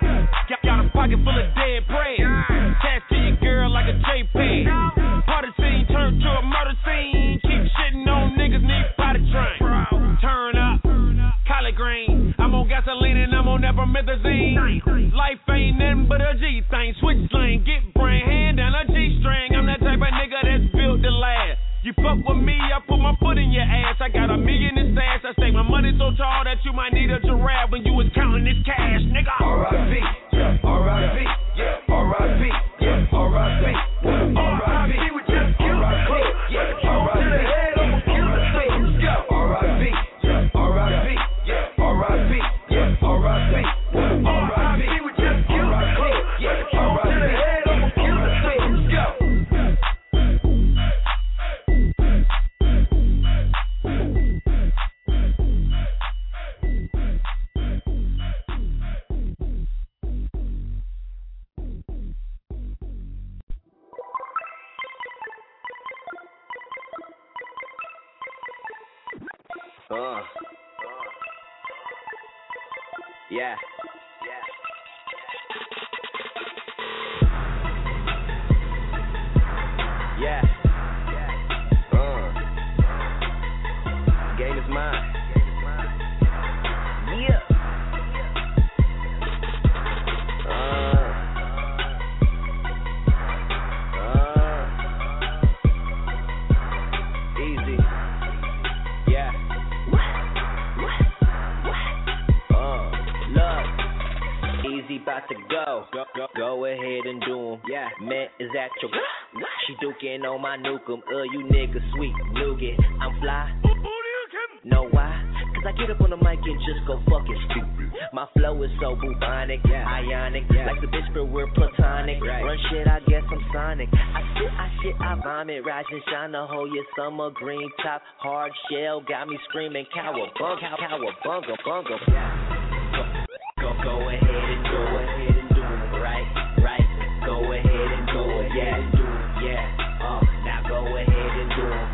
Got a pocket full of dead bread. Attached to your girl like a JPEG. Party scene turned to a murder scene. Keep shitting on niggas, need potty train. Turn up, collard green. I'm on gasoline and I'm on epimethazine. Life ain't nothing but a G thing. Switch lane, get brain, hand down a G string. I'm that type of nigga that's built to last. You fuck with me, I put my foot in your ass. I got $1 million in stash. I stake my money so tall that you might need a giraffe when you was counting this cash, nigga.
R.I.P. Yeah, R.I.P. Yeah, R.I.P. Yeah, R.I.P. R.I.P. we just killed the club. Yeah, R.I.P. to the head, I'ma kill the thing. Go. R.I.P. Yeah, R.I.P. Yeah, R.I.P. Yeah, R.I.P. R.I.P. we just killed the club. Yeah, R.I.P. to the head, I'ma kill the thing. Go.
Yeah. Yeah. Game is mine. Yeah. Easy. Yeah. Look. Easy about to go. Go ahead and do 'em. Yeah. Man is at your. She duking on my nukem. You niggas sweet nougat. I'm fly. Know why? 'Cause I get up on the mic and just go fucking stupid. My flow is so bubonic, ionic, like the bitch but we're platonic. Run shit, I guess I'm Sonic. I shit, I vomit, rise and shine the whole year summer. Green top, hard shell, got me screaming cowabunga, cowabunga, bunga. Go ahead and do it, right, go ahead and do it, now go ahead and do it,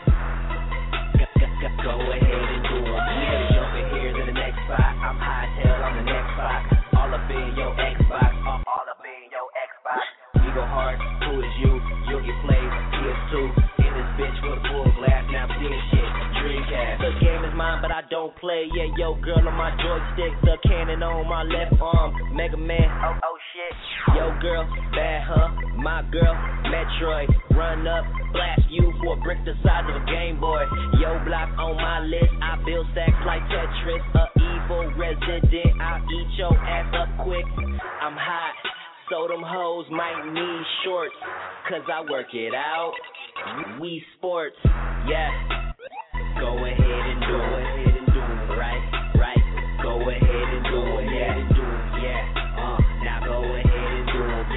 go ahead and do it. Yeah, jumping here to the next spot. I'm high as hell on the next spot. All up in your Xbox, all up in your Xbox. We go hard, who is you? You'll get played, PS2. In this bitch with a full glass, now I'm seeing shit. Dreamcast. The game is mine, but I don't play. Yeah, yo, girl on my joystick. The cannon on my left arm. Mega Man, oh shit. Yo, girl, bad, huh? My girl, Metroid. Run up, blast you for a brick the size of a Game Boy. Yo, block on my list. I build stacks like Tetris. A evil resident. I'll eat your ass up quick. I'm hot. So them hoes might need shorts, cause I work it out. We sports, yeah. Go ahead and do it, right. Go ahead and do it, yeah. Now go ahead and do it,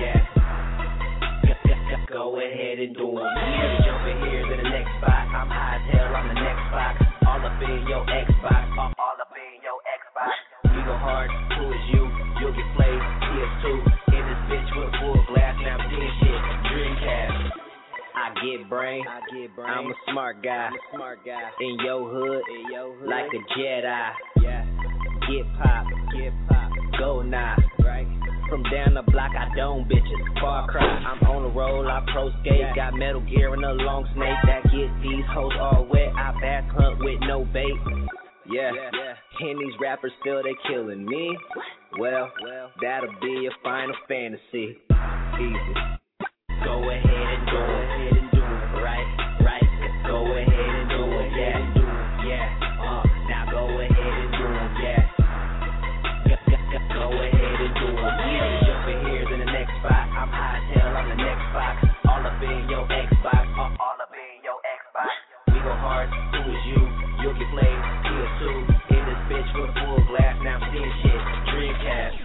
yeah. Go ahead and do it. Yeah, jumping here to the next spot. I'm high as hell on the next spot. All up in your Xbox, all up in your Xbox. We go hard, who is you? You'll get played, PS2. Bitch with a full glass, now I'm seeing shit. Dreamcast. I get brain. I'm a smart guy. In your hood, like a Jedi. Yeah. Get pop. Go now. Right. From down the block, I don't bitches. Far Cry. I'm on the roll, I pro skate. Got Metal Gear and a long snake that get these hoes all wet. I back hunt with no bait. Yeah. And these rappers feel they killing me. Well, that'll be your final fantasy. Easy. Go ahead and do it, right. Go ahead and do it, yeah. Now go ahead and do it, yeah. Go ahead and do it, yeah. Jumping here to the next spot. I'm high as hell on the next spot. All up in your Xbox, all up in your Xbox. We go hard, who is you? You'll get played, PS2. In this bitch with a full glass, now I'm seeing shit. Dreamcast.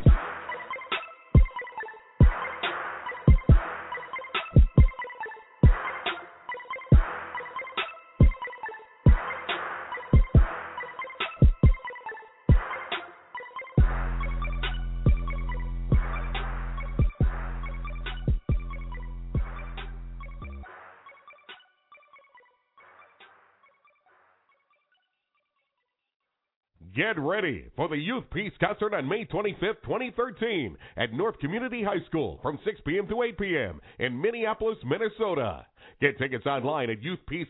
Get ready for the Youth Peace Concert on May 25th, 2013 at North Community High School from 6 p.m. to 8 p.m. in Minneapolis, Minnesota. Get tickets online at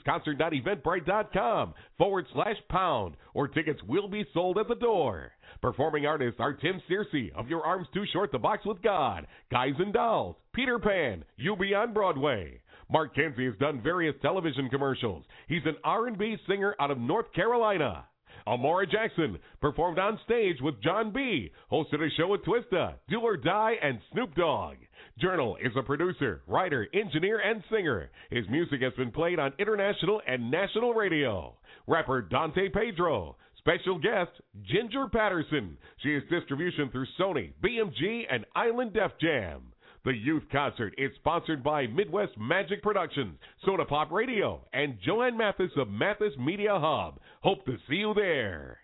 youthpeaceconcert.eventbrite.com/pound or tickets will be sold at the door. Performing artists are Tim Searcy of Your Arms Too Short to Box with God, Guys and Dolls, Peter Pan, You Be on Broadway. Mark Kenzie has done various television commercials. He's an R&B singer out of North Carolina. Amora Jackson performed on stage with John B., hosted a show with Twista, Do or Die, and Snoop Dogg. Journal is a producer, writer, engineer, and singer. His music has been played on international and national radio. Rapper Dante Pedro. Special guest, Ginger Patterson. She has distribution through Sony, BMG, and Island Def Jam. The Youth Concert is sponsored by Midwest Magic Productions, Soda Pop Radio, and Joanne Mathis of Mathis Media Hub. Hope to see you there.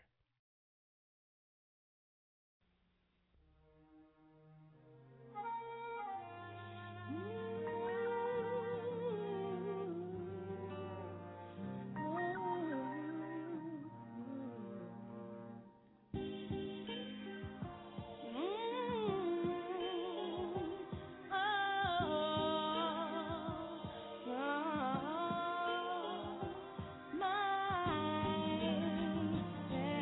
My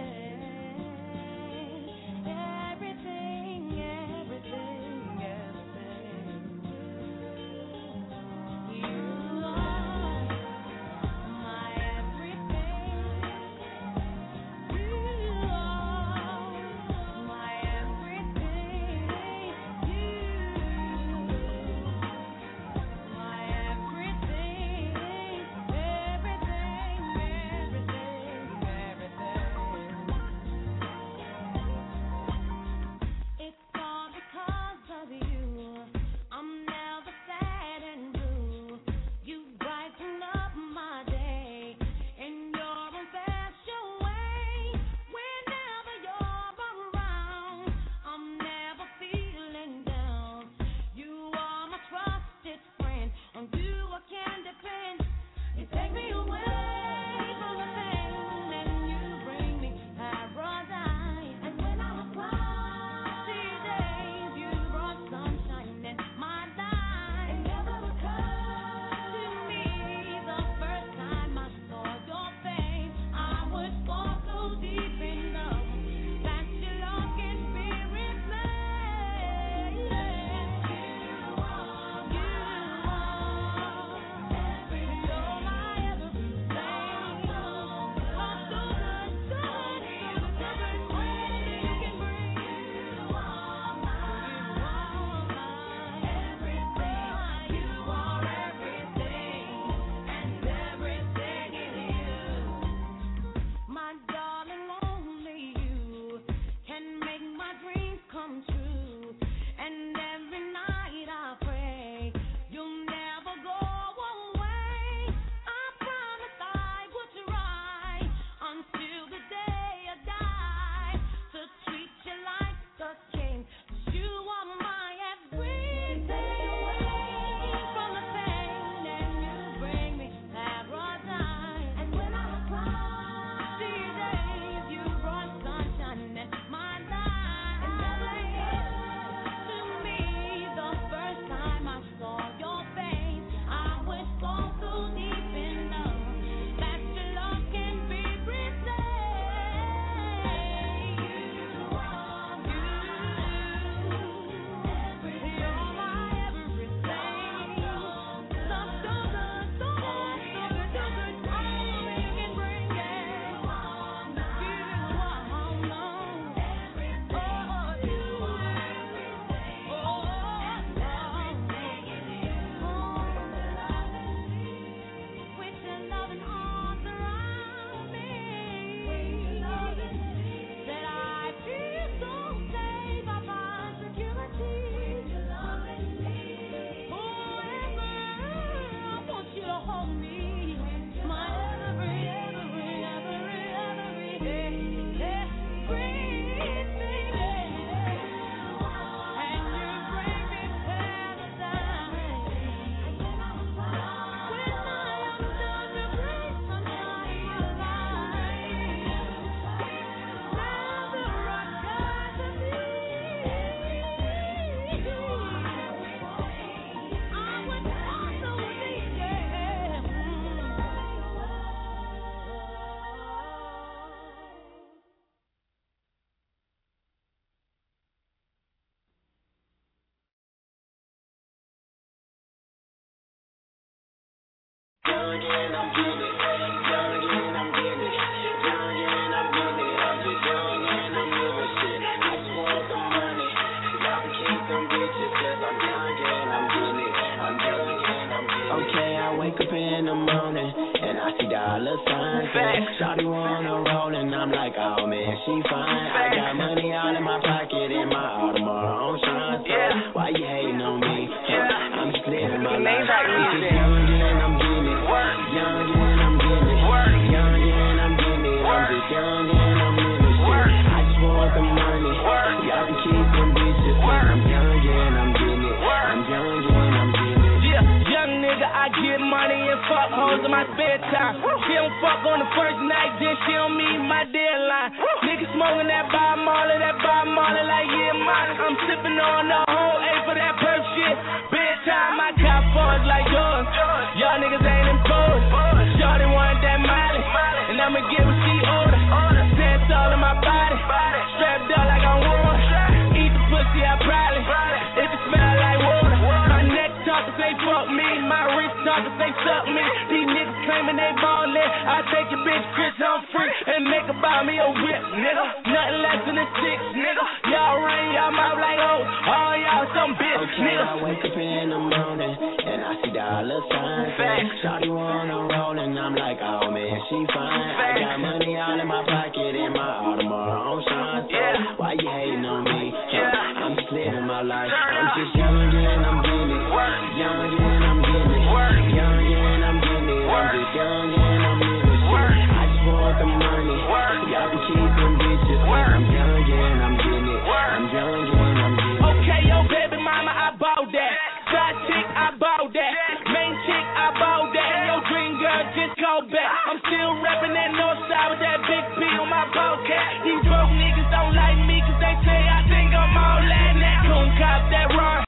young and I'm getting it. Young and I'm getting it. Young and I'm getting it. I'm just young and I'm living shit. I just want the money. Y'all can keep them bitches, cause I'm young and I'm getting it. I'm young and I'm getting it. Okay, I wake up in the morning and I see dollar signs. Shawty wanna roll and I'm like, oh man, she fine. I got money all in my pocket and my Audemars on shine. So why you hating on me? I'm just living my life. I'm just young and I'm getting it. Young and I'm getting it. Young and I'm getting it. I'm just young and I'm living shit. I just want the money. Y'all can keep them bitches. I'm young and I'm getting it. I'm young and I'm getting it.
Yeah, young nigga, I get money and fuck hoes in my spare time. She don't fuck on the first night, then she don't meet my deadline. Nigga smoking that Bob Marley like yeah, mine. I'm sipping on the whole A for that perp shit. Bedtime, I cop fours like yours. Y'all niggas ain't important. Shorty wanted that Molly, and I'ma get what she ordered. Pants all in my body, strapped up like I'm warm. Eat the pussy, I probably. If it smell like water, my neck talkin' say fuck me, my wrist talkin' say suck me. These niggas claiming they ballin', I take your bitch Chris Humphrey and make her buy me a whip, nigga. Nothing less than a six, nigga. Y'all run y'all mouth like hoes, all y'all some bitch, nigga.
I wake up in the morning and I see dollar signs. Shawty wanna roll and I'm like, oh man, she fine. I got money all in my pocket and my Audemars on shine. So why you hating on me? I'm just living my life. I'm just young and I'm getting it. Young and I'm getting it. Young and I'm getting it. I'm just young and I'm living shit. I just want the money. Y'all can keep them bitches. I'm young and I'm getting it. I'm young and I'm getting it.
Okay, yo, baby mama, I bought that. Side chick, I bought that. Main chick, I bought that. And your dream girl just called back. I'm still rapping that north side with that big P on my ball cap. These broke niggas don't like me cause they say I think I'm all that. That coon cop that run.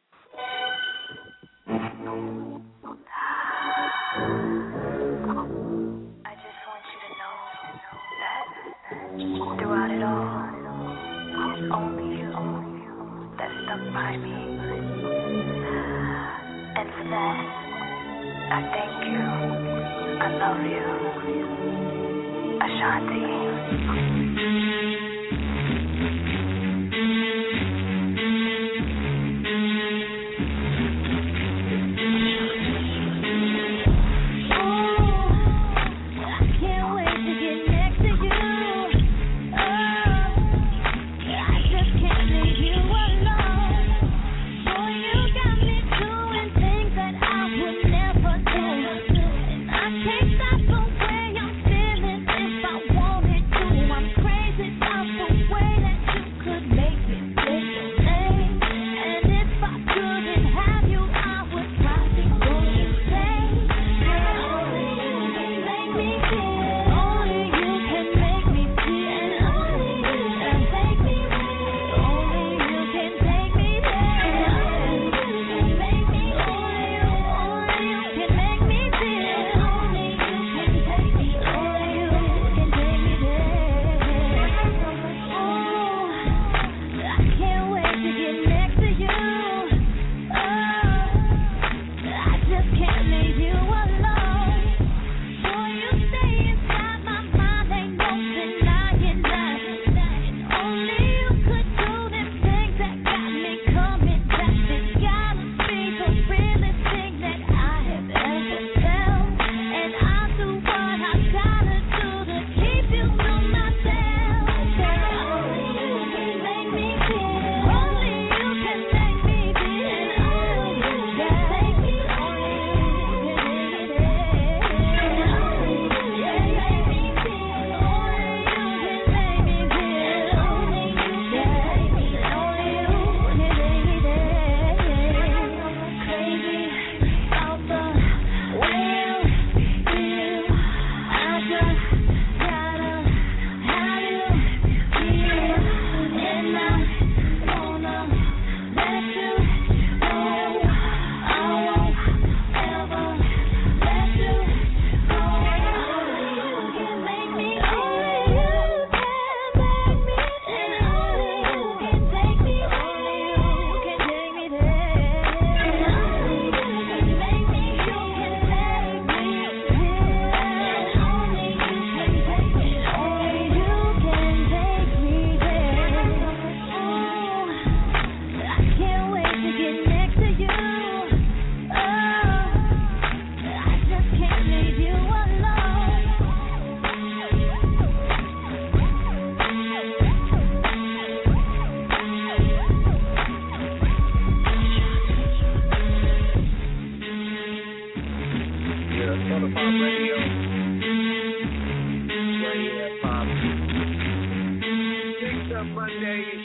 I just want you to know that throughout it all, it's only you that stuck by me. And for that, I thank you. I love you. Ashanti. If I wanted to, I'm crazy about the way that you
Radio. Mixed Up Mondays.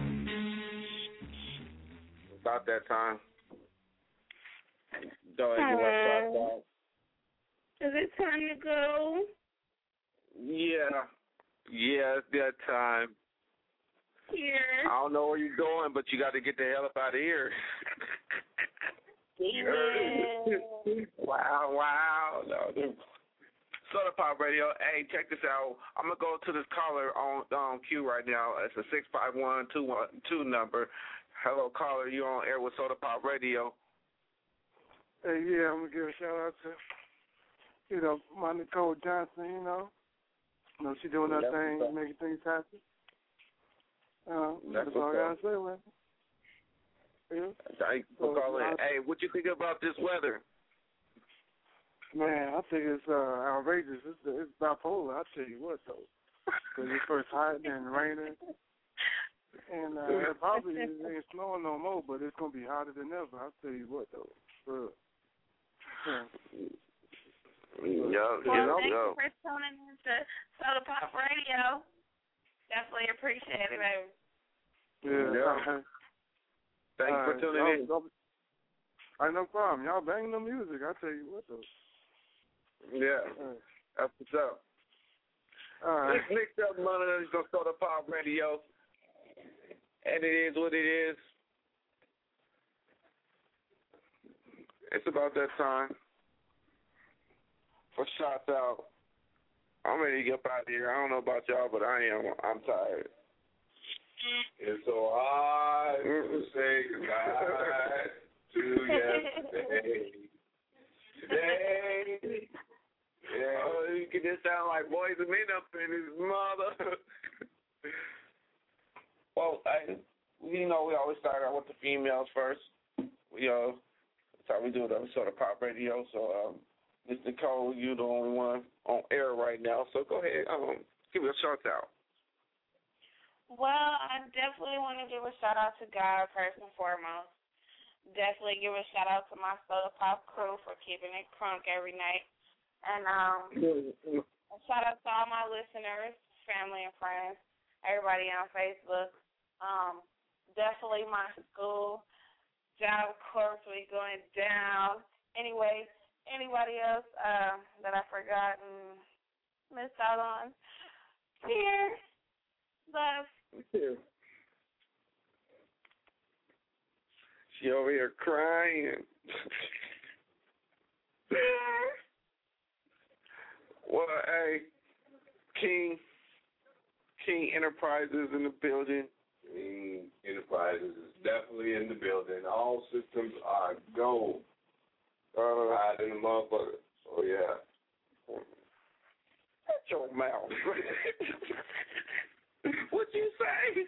About that time. Go ahead, you want to start.
Is it time to go?
Yeah, it's that time.
Here.
I don't know where you're going, but you got to get the hell up out of here.
Yeah.
Wow. No. Soda Pop Radio. Hey, check this out. I'm going to go to this caller on queue right now. It's a 651-212 number. Hello, caller. You on air with Soda Pop Radio.
Hey, yeah, I'm going to give a shout-out to, my Nicole Johnson, she doing her thing, making things happen. That's all I got to say, man. Yeah.
Thanks for calling. Hey, what you think about this weather?
Man, I think it's outrageous. It's bipolar. I tell you what, though, because it's first hot and raining, and it probably ain't snowing no more, but it's gonna be hotter than ever. I tell you what, though.
Thank you for tuning in to Soda Pop Radio. Definitely appreciate it, baby.
Yeah.
Thanks for tuning in.
No problem. Y'all banging the music. I tell you what, though.
Yeah. That's what's up.
All right.
It's Mixed Up Mondays on Soda Pop Radio. And it is what it is. It's about that time for shots out. I'm ready to get up out of here. I don't know about y'all, but I am. I'm tired.
It's so hard to say goodbye to yesterday. Today.
Yeah, you can just sound like Boys and Men up in his mother. Well, we always start out with the females first. That's how we do it on Soda Pop Radio. So, Ms. Nicole, you're the only one on air right now. So go ahead, give me a shout out.
Well, I definitely want to give a shout out to God first and foremost. Definitely give a shout out to my Soda Pop crew for keeping it crunk every night. And a shout out to all my listeners, family and friends, everybody on Facebook. Definitely my school. Job Corps we going down. Anyways, anybody else that I forgot and missed out on? Cheers. Love.
Yeah. She over here crying. Well, hey, King Enterprises in the building.
King Enterprises is definitely in the building. All systems are go. Hide in the motherfucker. Oh, yeah.
Shut your mouth. What you say?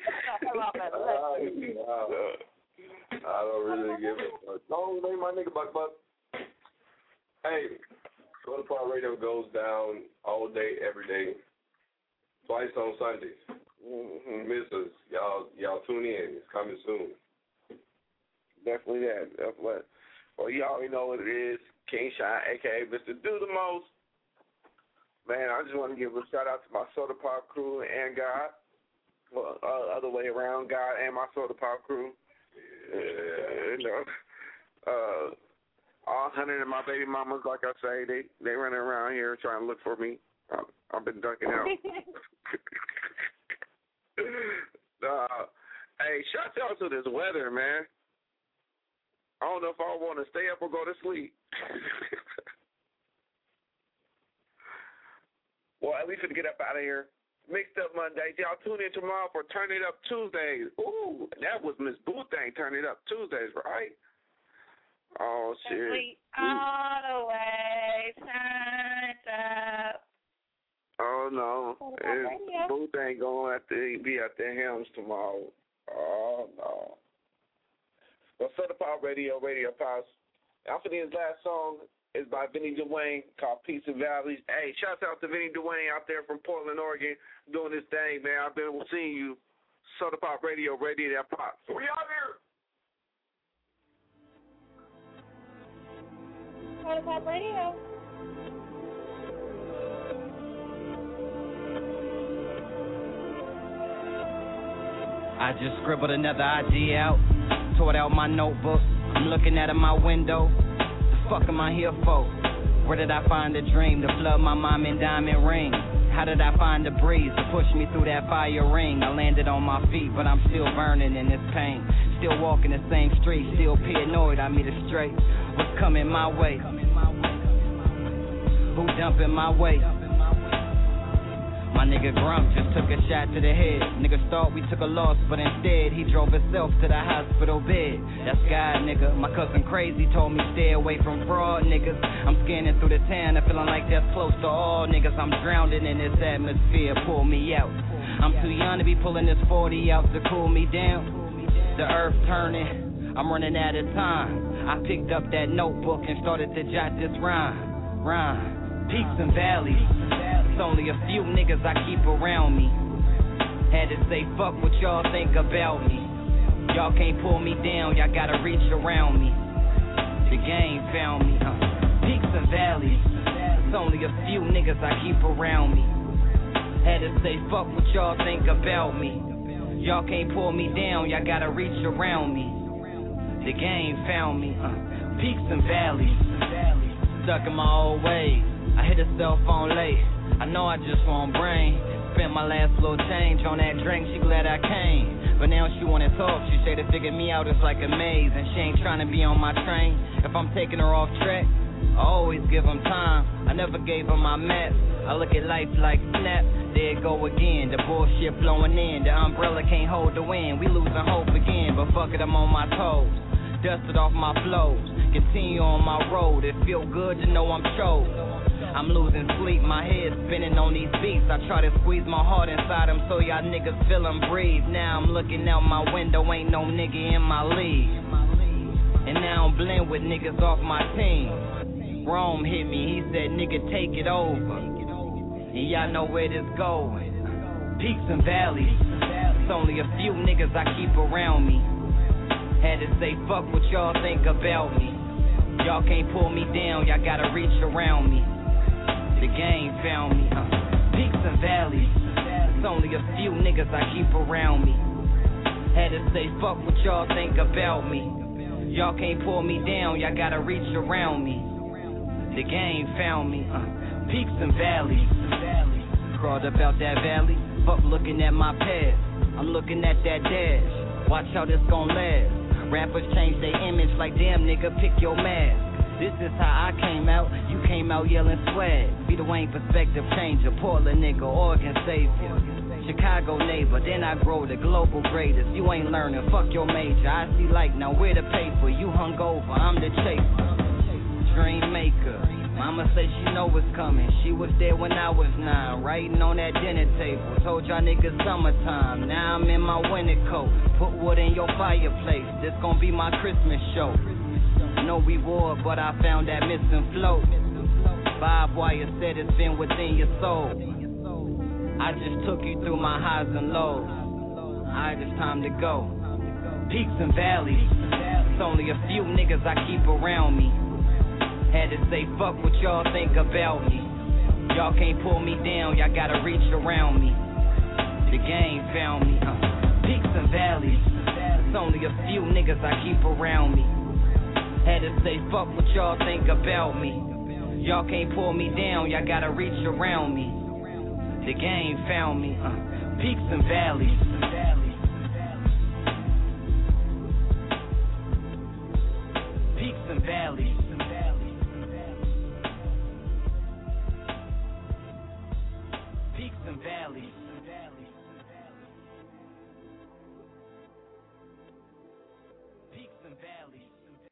I don't really give a fuck. No, name my nigga Buck. Hey, Soda Pop Radio goes down all day, every day, twice on Sundays. Miss us. Y'all tune in. It's coming soon.
Definitely that. Well, you already know what it is. King Shine, a.k.a. Mr. Do the Most. Man, I just want to give a shout-out to my Soda Pop crew and God. Well, other way around, God and my Soda Pop crew. All 100 of my baby mamas, like I say, they running around here trying to look for me. I've been ducking out. Hey, shout out to this weather, man. I don't know if I want to stay up or go to sleep. Well, at least to get up out of here. Mixed Up Mondays. Y'all tune in tomorrow for Turn It Up Tuesdays. Ooh, that was Miss Boothang Turn It Up Tuesdays, right? Oh, shit.
All the way turned up.
Oh, no. Boothang going to be at the helms tomorrow. Oh, no. Well, Soda Pop Radio Pops. Anthony's last song is by Vinny Dwayne called Peace and Valleys. Hey, shout out to Vinny Dwayne out there from Portland, Oregon, doing this thing, man. I've been seeing you. Soda Pop Radio that pops. We out here.
Soda Pop Radio.
I just scribbled another idea out, tore out my notebook. I'm looking out of my window. The fuck am I here for? Where did I find a dream to flood my mom in diamond ring? How did I find the breeze to push me through that fire ring? I landed on my feet, but I'm still burning in this pain. Still walking the same street, still paranoid I meet it straight. What's coming my way? Who dumping my way? My nigga Grump just took a shot to the head. Niggas thought we took a loss, but instead he drove himself to the hospital bed. That's God, nigga. My cousin Crazy told me stay away from fraud, niggas. I'm scanning through the town and feeling like that's close to all niggas. I'm drowning in this atmosphere, pull me out. I'm too young to be pulling this 40 out to cool me down. The earth turning, I'm running out of time. I picked up that notebook and started to jot this rhyme. Peaks and valleys, it's only a few niggas I keep around me. Had to say fuck what y'all think about me. Y'all can't pull me down, y'all gotta reach around me. The game found me, peaks and valleys, it's only a few niggas I keep around me. Had to say fuck what y'all think about me. Y'all can't pull me down, y'all gotta reach around me. The game found me, peaks and valleys, stuck in my old ways. I hit a cell phone late, I know I just want brain. Spent my last little change on that drink, she glad I came. But now she wanna talk, she say to figure me out is like a maze. And she ain't trying to be on my train. If I'm taking her off track, I always give them time. I never gave her my map. I look at life like snap, there it go again. The bullshit blowing in, the umbrella can't hold the wind. We losing hope again, but fuck it, I'm on my toes. Dusted off my flows, continue on my road. It feel good to know I'm chose. I'm losing sleep, my head spinning on these beats. I try to squeeze my heart inside them so y'all niggas feel them breathe. Now I'm looking out my window, ain't no nigga in my league. And now I'm blend with niggas off my team. Rome hit me, he said nigga take it over. And y'all know where this going. Peaks and valleys, it's only a few niggas I keep around me. Had to say fuck what y'all think about me. Y'all can't pull me down, y'all gotta reach around me. The game found me, peaks and valleys, it's only a few niggas I keep around me. Had to say fuck what y'all think about me. Y'all can't pull me down, y'all gotta reach around me. The game found me, peaks and valleys. Crawled up out that valley, fuck looking at my past. I'm looking at that dash, watch how this gon' last. Rappers change their image like damn nigga pick your mask. This is how I came out, you came out yelling swag. Be the Wayne perspective changer, Portland nigga, Oregon savior. Chicago neighbor, then I grow the global greatest. You ain't learning, fuck your major. I see like now where the paper, you hungover, I'm the chaser. Dream maker, mama say she know what's coming. She was there when I was 9, writing on that dinner table. Told y'all niggas summertime, now I'm in my winter coat. Put wood in your fireplace, this gon' be my Christmas show. No reward, but I found that missing float. Bob Wire said it's been within your soul. I just took you through my highs and lows. Alright, it's time to go. Peaks and valleys, it's only a few niggas I keep around me. Had to say fuck what y'all think about me. Y'all can't pull me down, y'all gotta reach around me. The game found me, peaks and valleys, it's only a few niggas I keep around me. Had to say fuck what y'all think about me. Y'all can't pull me down, y'all gotta reach around me. The game found me, peaks and valleys. Peaks and valleys. Peaks and valleys. Peaks and valleys.